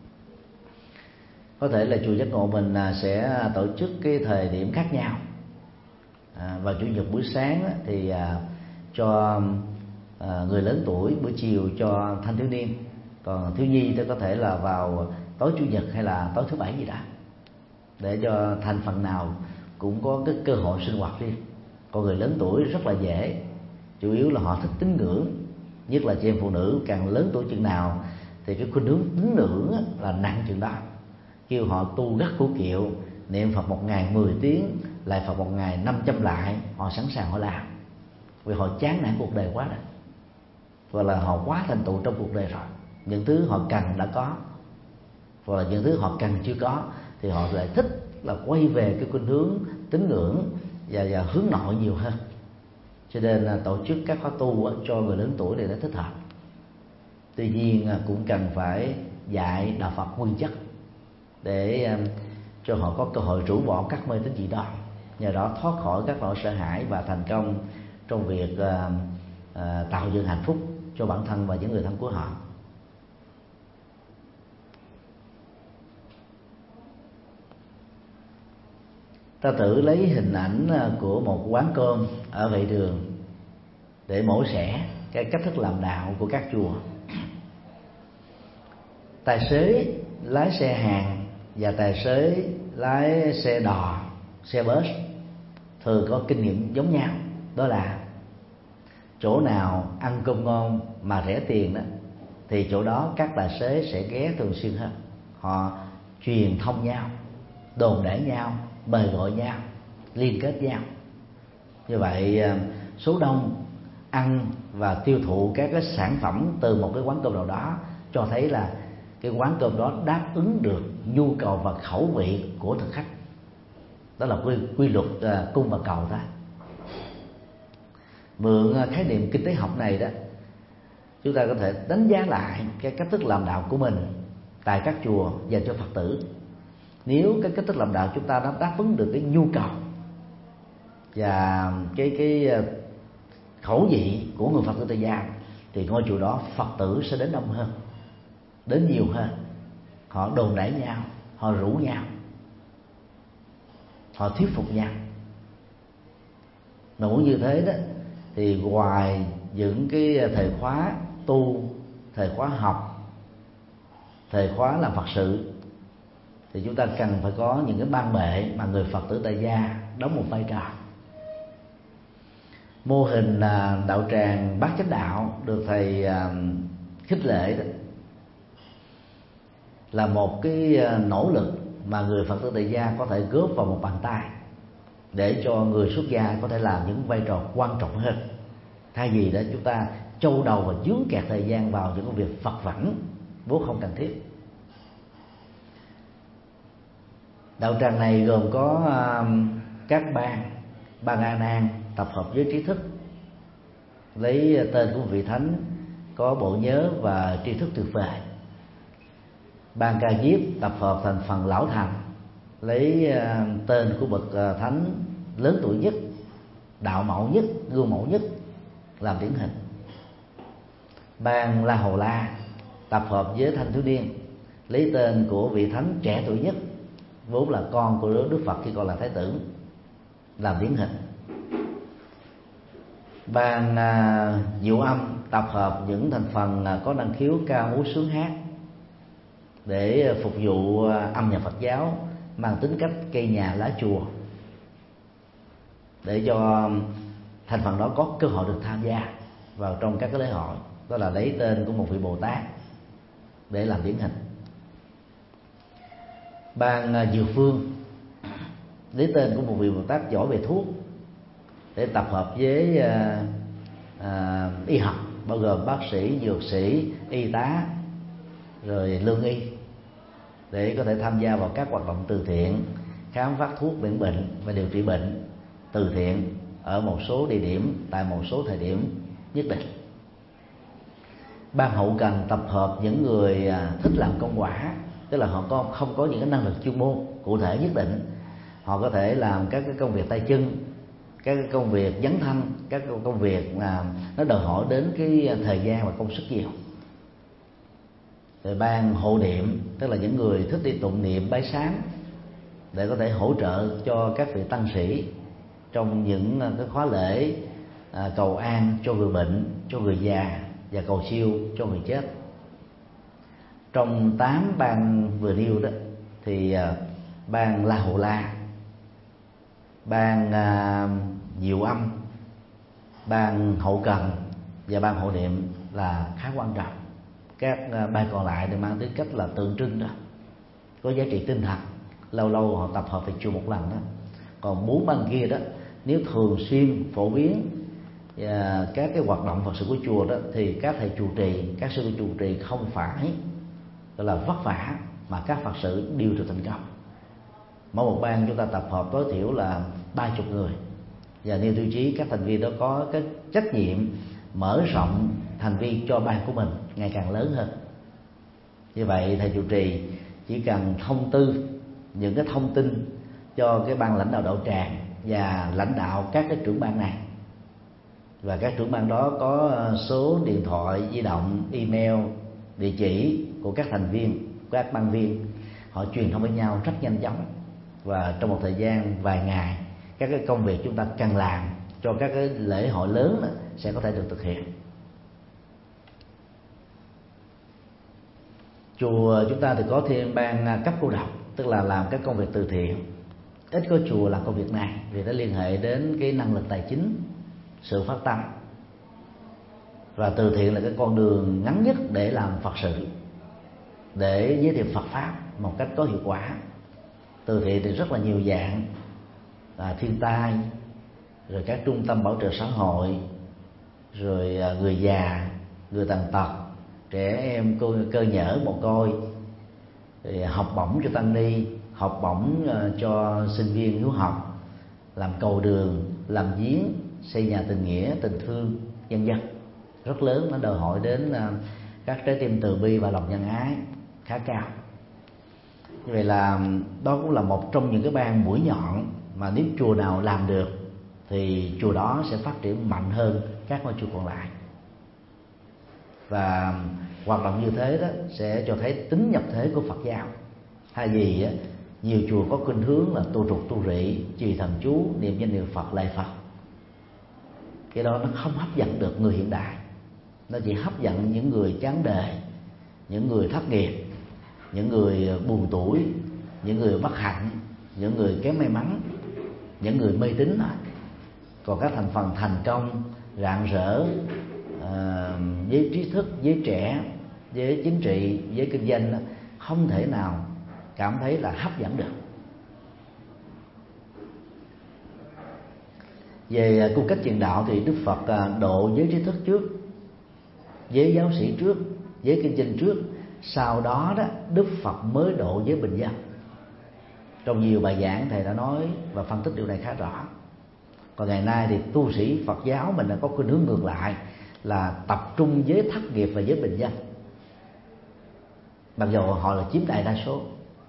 Có thể là chùa Giác Ngộ mình sẽ tổ chức cái thời điểm khác nhau. Vào Chủ nhật buổi sáng thì cho người lớn tuổi, buổi chiều cho thanh thiếu niên, còn thiếu nhi thì có thể là vào tối Chủ nhật hay là tối thứ Bảy gì đó, để cho thành phần nào cũng có cái cơ hội sinh hoạt riêng. Còn người lớn tuổi rất là dễ, chủ yếu là họ thích tín ngưỡng, nhất là chị em phụ nữ càng lớn tuổi chừng nào thì cái khuynh hướng tín ngưỡng là nặng chừng đó. Kêu họ tu gắt củ kiệu, niệm Phật một ngày 10 tiếng, lại Phật một ngày 500 lại, họ sẵn sàng họ làm, vì họ chán nản cuộc đời quá rồi, hoặc là họ quá thành tựu trong cuộc đời rồi. Những thứ họ cần đã có, hoặc là những thứ họ cần chưa có, thì họ lại thích là quay về cái khuynh hướng tín ngưỡng và hướng nội nhiều hơn. Cho nên là tổ chức các khóa tu cho người lớn tuổi thì nó thích hợp. Tuy nhiên cũng cần phải dạy đạo Phật nguyên chất để cho họ có cơ hội rũ bỏ các mê tín dị đoan. nhờ đó thoát khỏi các nỗi sợ hãi và thành công trong việc tạo dựng hạnh phúc cho bản thân và những người thân của họ. Ta tự lấy hình ảnh của một quán cơm ở vệ đường để mổ xẻ cái cách thức làm đạo của các chùa. Tài xế lái xe hàng và tài xế lái xe đò, xe bus thường có kinh nghiệm giống nhau, đó là chỗ nào ăn cơm ngon mà rẻ tiền đó thì chỗ đó các tài xế sẽ ghé thường xuyên hơn. Họ truyền thông nhau, đồn đãi nhau, mời gọi nhau, liên kết nhau. Như vậy số đông ăn và tiêu thụ các cái sản phẩm từ một cái quán cơm nào đó cho thấy là cái quán cơm đó đáp ứng được nhu cầu và khẩu vị của thực khách. Đó là quy luật cung và cầu đó. Mượn khái niệm kinh tế học này đó, chúng ta có thể đánh giá lại cái cách thức làm đạo của mình tại các chùa dành cho Phật tử. Nếu cái cách thức làm đạo chúng ta nó đáp ứng được cái nhu cầu và cái khẩu vị của người Phật tử tại gia, thì ngôi chùa đó Phật tử sẽ đến đông hơn, đến nhiều hơn. Họ đồn đãi nhau, họ rủ nhau, họ thuyết phục nhau. Mà cũng như thế đó, thì ngoài những cái thời khóa tu, thời khóa học, thời khóa làm Phật sự, thì chúng ta cần phải có những cái ban bệ mà người Phật tử tại gia đóng một vai trò. Mô hình đạo tràng Bát Chánh Đạo được thầy khích lệ đó, là một cái nỗ lực mà người Phật tử tại gia có thể góp vào một bàn tay để cho người xuất gia có thể làm những vai trò quan trọng hơn, thay vì đó chúng ta châu đầu và dướng kẹt thời gian vào những công việc vặt vãnh vốn không cần thiết. Đạo tràng này gồm có các ban A Nan tập hợp với trí thức, lấy tên của vị thánh có bộ nhớ và tri thức tuyệt vời. Ban Ca Diếp tập hợp thành phần lão thành, lấy tên của bậc thánh lớn tuổi nhất, đạo mẫu nhất, gương mẫu nhất làm điển hình. Ban La Hầu La tập hợp với thanh thiếu niên, lấy tên của vị thánh trẻ tuổi nhất, vốn là con của Đức Phật khi còn là thái tử, làm điển hình. Ban Diệu Âm tập hợp những thành phần có năng khiếu ca múa sướng hát để phục vụ âm nhạc Phật giáo, mang tính cách cây nhà lá chùa, để cho thành phần đó có cơ hội được tham gia vào trong các cái lễ hội. Đó là lấy tên của một vị Bồ Tát để làm điển hình. Ban Dược Phương lấy tên của một vị Bồ Tát giỏi về thuốc, để tập hợp với y học, bao gồm bác sĩ, dược sĩ, y tá, rồi lương y, để có thể tham gia vào các hoạt động từ thiện, khám phát thuốc miễn bệnh và điều trị bệnh từ thiện ở một số địa điểm tại một số thời điểm nhất định. Ban Hậu Cần tập hợp những người thích làm công quả, tức là họ không có những cái năng lực chuyên môn cụ thể nhất định, họ có thể làm các cái công việc tay chân, các cái công việc dấn thân, các công việc là nó đòi hỏi đến cái thời gian và công sức nhiều. Rồi ban hộ niệm, tức là những người thích đi tụng niệm bái sám, để có thể hỗ trợ cho các vị tăng sĩ trong những cái khóa lễ cầu an cho người bệnh, cho người già và cầu siêu cho người chết. Trong 8 ban vừa nêu đó thì ban La Hầu La, ban Diệu Âm, ban Hậu Cần và ban hộ niệm là khá quan trọng. Các ban còn lại đều mang tính cách là tượng trưng đó, có giá trị tinh thần, lâu lâu họ tập hợp về chùa một lần đó. Còn 4 ban kia đó, nếu thường xuyên phổ biến các cái hoạt động Phật sự của chùa đó, thì các thầy trụ trì, các sư trụ trì không phải gọi là vất vả, mà các Phật sự đều được thành công. Mỗi một ban chúng ta tập hợp tối thiểu là 30 người, và nêu tiêu chí các thành viên đó có cái trách nhiệm mở rộng thành viên cho ban của mình ngày càng lớn hơn. Như vậy thầy trụ trì chỉ cần thông tư những cái thông tin cho cái ban lãnh đạo đạo tràng và lãnh đạo các cái trưởng ban này, và các trưởng ban đó có số điện thoại di động, email, địa chỉ của các thành viên, các ban viên. Họ truyền thông với nhau rất nhanh chóng, và trong một thời gian vài ngày, các cái công việc chúng ta cần làm cho các cái lễ hội lớn đó sẽ có thể được thực hiện. Chùa chúng ta thì có thêm ban cấp cô độc, tức là làm các công việc từ thiện. Ít có chùa làm công việc này vì nó liên hệ đến cái năng lực tài chính, sự phát tâm, và từ thiện là cái con đường ngắn nhất để làm Phật sự, để giới thiệu Phật pháp một cách có hiệu quả. Từ thiện thì rất là nhiều dạng, là thiên tai, rồi các trung tâm bảo trợ xã hội, rồi người già, người tàn tật, trẻ em cơ nhở mồ côi, học bổng cho tăng ni, học bổng cho sinh viên hiếu học, làm cầu đường, làm giếng, xây nhà tình nghĩa, tình thương, vân vân. Rất lớn, nó đòi hỏi đến các trái tim từ bi và lòng nhân ái khá cao. Như vậy là đó cũng là một trong những cái ban mũi nhọn mà nếu chùa nào làm được thì chùa đó sẽ phát triển mạnh hơn các ngôi chùa còn lại. Và hoạt động như thế đó sẽ cho thấy tính nhập thế của Phật giáo. Thay vì nhiều chùa có khuynh hướng là tu trục tu rị, trì thần chú, niệm danh niệm Phật, lạy Phật, cái đó nó không hấp dẫn được người hiện đại. Nó chỉ hấp dẫn những người chán đời, những người thất nghiệp, những người buồn tuổi, những người bất hạnh, những người kém may mắn, những người mê tín thôi. Còn các thành phần thành công, rạng rỡ, với trí thức, với trẻ, với chính trị, với kinh doanh không thể nào cảm thấy là hấp dẫn được. Về cung cách truyền đạo thì Đức Phật độ giới trí thức trước, giới giáo sĩ trước, giới kinh doanh trước, sau đó đó Đức Phật mới độ giới bình dân. Trong nhiều bài giảng thầy đã nói và phân tích điều này khá rõ. Còn ngày nay thì tu sĩ Phật giáo mình đã có khuynh hướng ngược lại, là tập trung giới thất nghiệp và giới bình dân, mặc dù họ là chiếm đại đa số.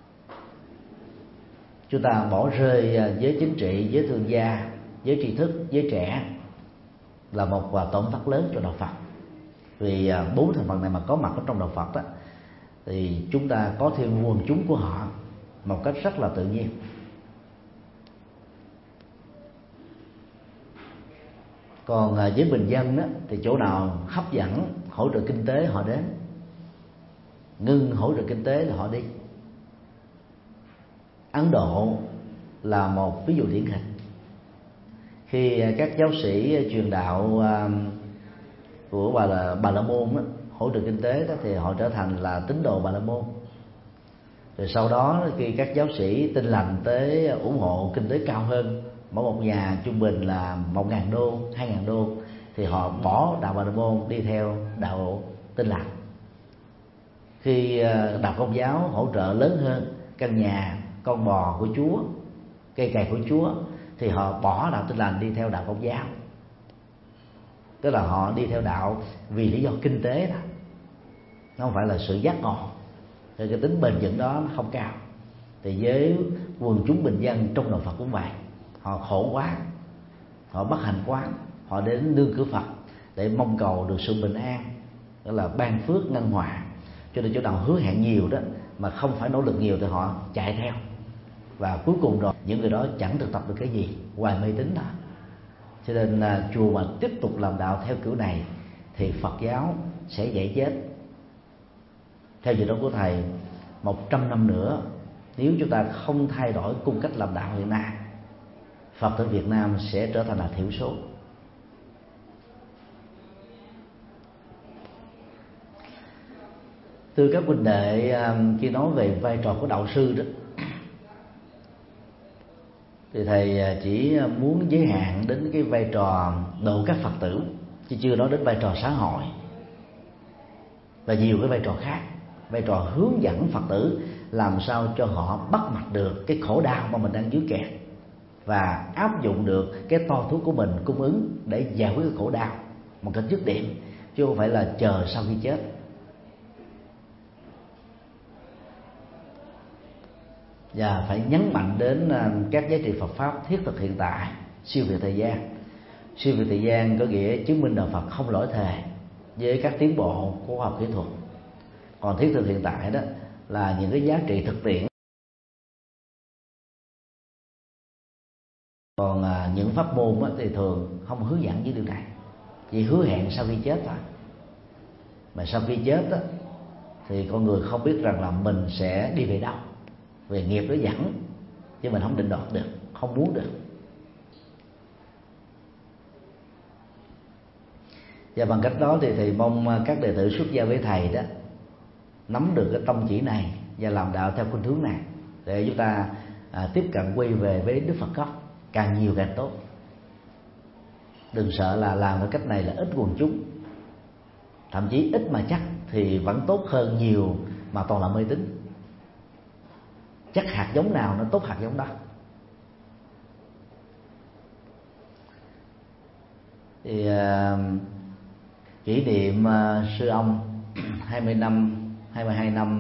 Chúng ta bỏ rơi giới chính trị, giới thương gia, giới tri thức, giới trẻ là một tổn thất lớn cho đạo Phật. Vì 4 thành phần này mà có mặt ở trong đạo Phật đó, thì chúng ta có thêm nguồn chúng của họ một cách rất là tự nhiên. Còn với bình dân đó, thì chỗ nào hấp dẫn hỗ trợ kinh tế họ đến, ngưng hỗ trợ kinh tế là họ đi. Ấn Độ là một ví dụ điển hình. Khi các giáo sĩ truyền đạo của Bà La Môn đó, hỗ trợ kinh tế đó, thì họ trở thành là tín đồ Bà La Môn. Rồi sau đó khi các giáo sĩ Tin Lành tới ủng hộ kinh tế cao hơn, mỗi một nhà trung bình là 1.000 đô, 2.000 đô, thì họ bỏ đạo Bà La Môn đi theo đạo Tin Lành. Khi đạo Công giáo hỗ trợ lớn hơn, căn nhà, con bò của Chúa, cây cày của Chúa, thì họ bỏ đạo Tin Lành đi theo đạo Công giáo. Tức là họ đi theo đạo vì lý do kinh tế đó, nó không phải là sự giác ngộ. Thì cái tính bền vững đó nó không cao. Thì với quần chúng bình dân trong đạo Phật cũng vậy, họ khổ quá, họ bất hạnh quá, họ đến nương cửa Phật để mong cầu được sự bình an, đó là ban phước ngân hòa. Cho nên chỗ nào hứa hẹn nhiều đó mà không phải nỗ lực nhiều thì họ chạy theo, và cuối cùng rồi những người đó chẳng thực tập được cái gì ngoài mê tín đó. Cho nên chùa mà tiếp tục làm đạo theo kiểu này thì Phật giáo sẽ dễ chết. Theo dự đoán của thầy, 100 năm nữa, nếu chúng ta không thay đổi cung cách làm đạo hiện nay, Phật tử Việt Nam sẽ trở thành là thiểu số. Từ các huynh đệ, khi nói về vai trò của đạo sư đó, thì thầy chỉ muốn giới hạn đến cái vai trò độ các Phật tử, chứ chưa nói đến vai trò xã hội và nhiều cái vai trò khác. Vai trò hướng dẫn Phật tử làm sao cho họ bắt mặt được cái khổ đau mà mình đang dưới kẹt, và áp dụng được cái to thuốc của mình cung ứng để giải quyết cái khổ đau một cách dứt điểm, chứ không phải là chờ sau khi chết. và phải nhấn mạnh đến các giá trị Phật pháp thiết thực hiện tại, siêu việt thời gian. Siêu việt thời gian có nghĩa chứng minh đạo Phật không lỗi thời với các tiến bộ của khoa học kỹ thuật. Còn thiết thực hiện tại đó là những cái giá trị thực tiễn. Còn những pháp môn thì thường không hướng dẫn với điều này, chỉ hứa hẹn sau khi chết thôi. Mà sau khi chết thì con người không biết rằng là mình sẽ đi về đâu, về nghiệp nó dẫn, chứ mình không định đoạt được, không muốn được. Và bằng cách đó thì thầy mong các đệ tử xuất gia với thầy đó nắm được cái tông chỉ này và làm đạo theo khuynh hướng này, để chúng ta tiếp cận quay về với Đức Phật gốc, càng nhiều càng tốt. Đừng sợ là làm cái cách này là ít quần chúng, thậm chí ít mà chắc thì vẫn tốt hơn nhiều mà toàn là mê tín. Chắc hạt giống nào nó tốt hạt giống đó. Thì kỷ niệm sư ông 22 năm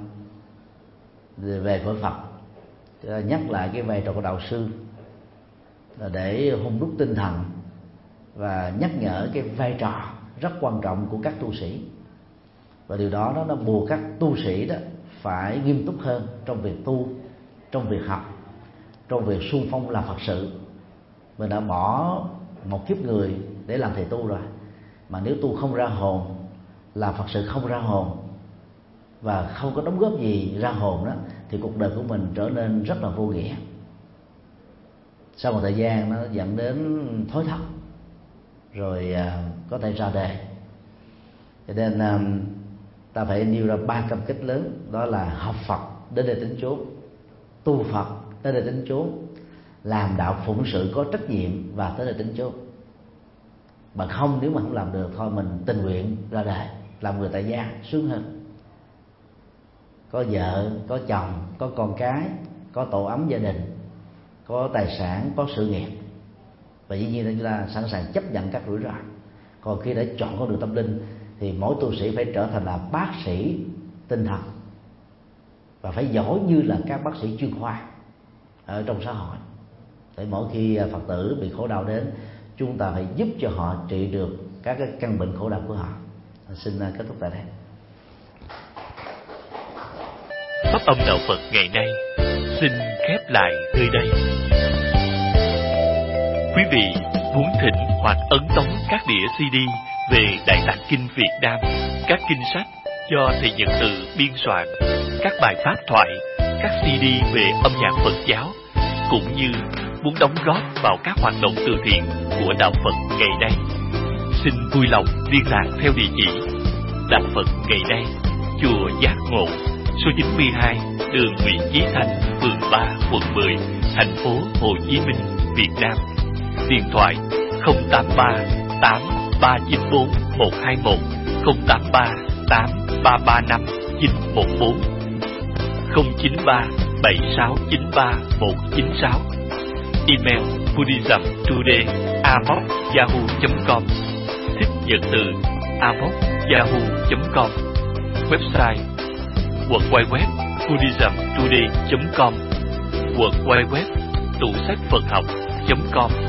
về cõi Phật, nhắc lại cái vai trò của đạo sư là để hung đúc tinh thần và nhắc nhở cái vai trò rất quan trọng của các tu sĩ. Và điều đó nó buộc các tu sĩ đó phải nghiêm túc hơn trong việc tu, trong việc học, trong việc xung phong làm Phật sự. Mình đã bỏ một kiếp người để làm thầy tu rồi, mà nếu tu không ra hồn, làm Phật sự không ra hồn và không có đóng góp gì ra hồn đó, thì cuộc đời của mình trở nên rất là vô nghĩa. Sau một thời gian nó dẫn đến thối thất, rồi có thể ra đề. Cho nên ta phải nêu ra 3 cam kết lớn, đó là học Phật đến đây tính chốn, tu Phật tới đây tính chốn, làm đạo phụng sự có trách nhiệm và tới đây tính chốn. Mà không, nếu mà không làm được thôi mình tình nguyện ra đời làm người tại gia sướng hơn. Có vợ, có chồng, có con cái, có tổ ấm gia đình, có tài sản, có sự nghiệp, và dĩ nhiên là chúng ta sẵn sàng chấp nhận các rủi ro. Còn khi đã chọn con đường tâm linh thì mỗi tu sĩ phải trở thành là bác sĩ tinh thần, và phải giỏi như là các bác sĩ chuyên khoa ở trong xã hội. Để mỗi khi Phật tử bị khổ đau đến, chúng ta phải giúp cho họ trị được các cái căn bệnh khổ đau của họ. Xin kết thúc tại đây. Pháp âm đạo Phật ngày nay xin khép lại nơi đây. Quý vị muốn thỉnh hoặc ấn tống các đĩa CD về Đại Tạng Kinh Việt Nam, các kinh sách do thầy Nhật Từ biên soạn, các bài pháp thoại, các CD về âm nhạc Phật giáo, cũng như muốn đóng góp vào các hoạt động từ thiện của đạo Phật ngày nay, xin vui lòng liên lạc theo địa chỉ Đạo Phật ngày nay, chùa Giác Ngộ, số 92, đường Nguyễn Chí Thanh, phường 3, quận 10, thành phố Hồ Chí Minh, Việt Nam. Điện thoại 083 8394 121, 083 8335 914, 093 7693 196. Email buddhismtoday@yahoo.com, thích Nhật Từ @yahoo.com. Website www.buddhismtoday.com, www.tủ sách Phật học.com.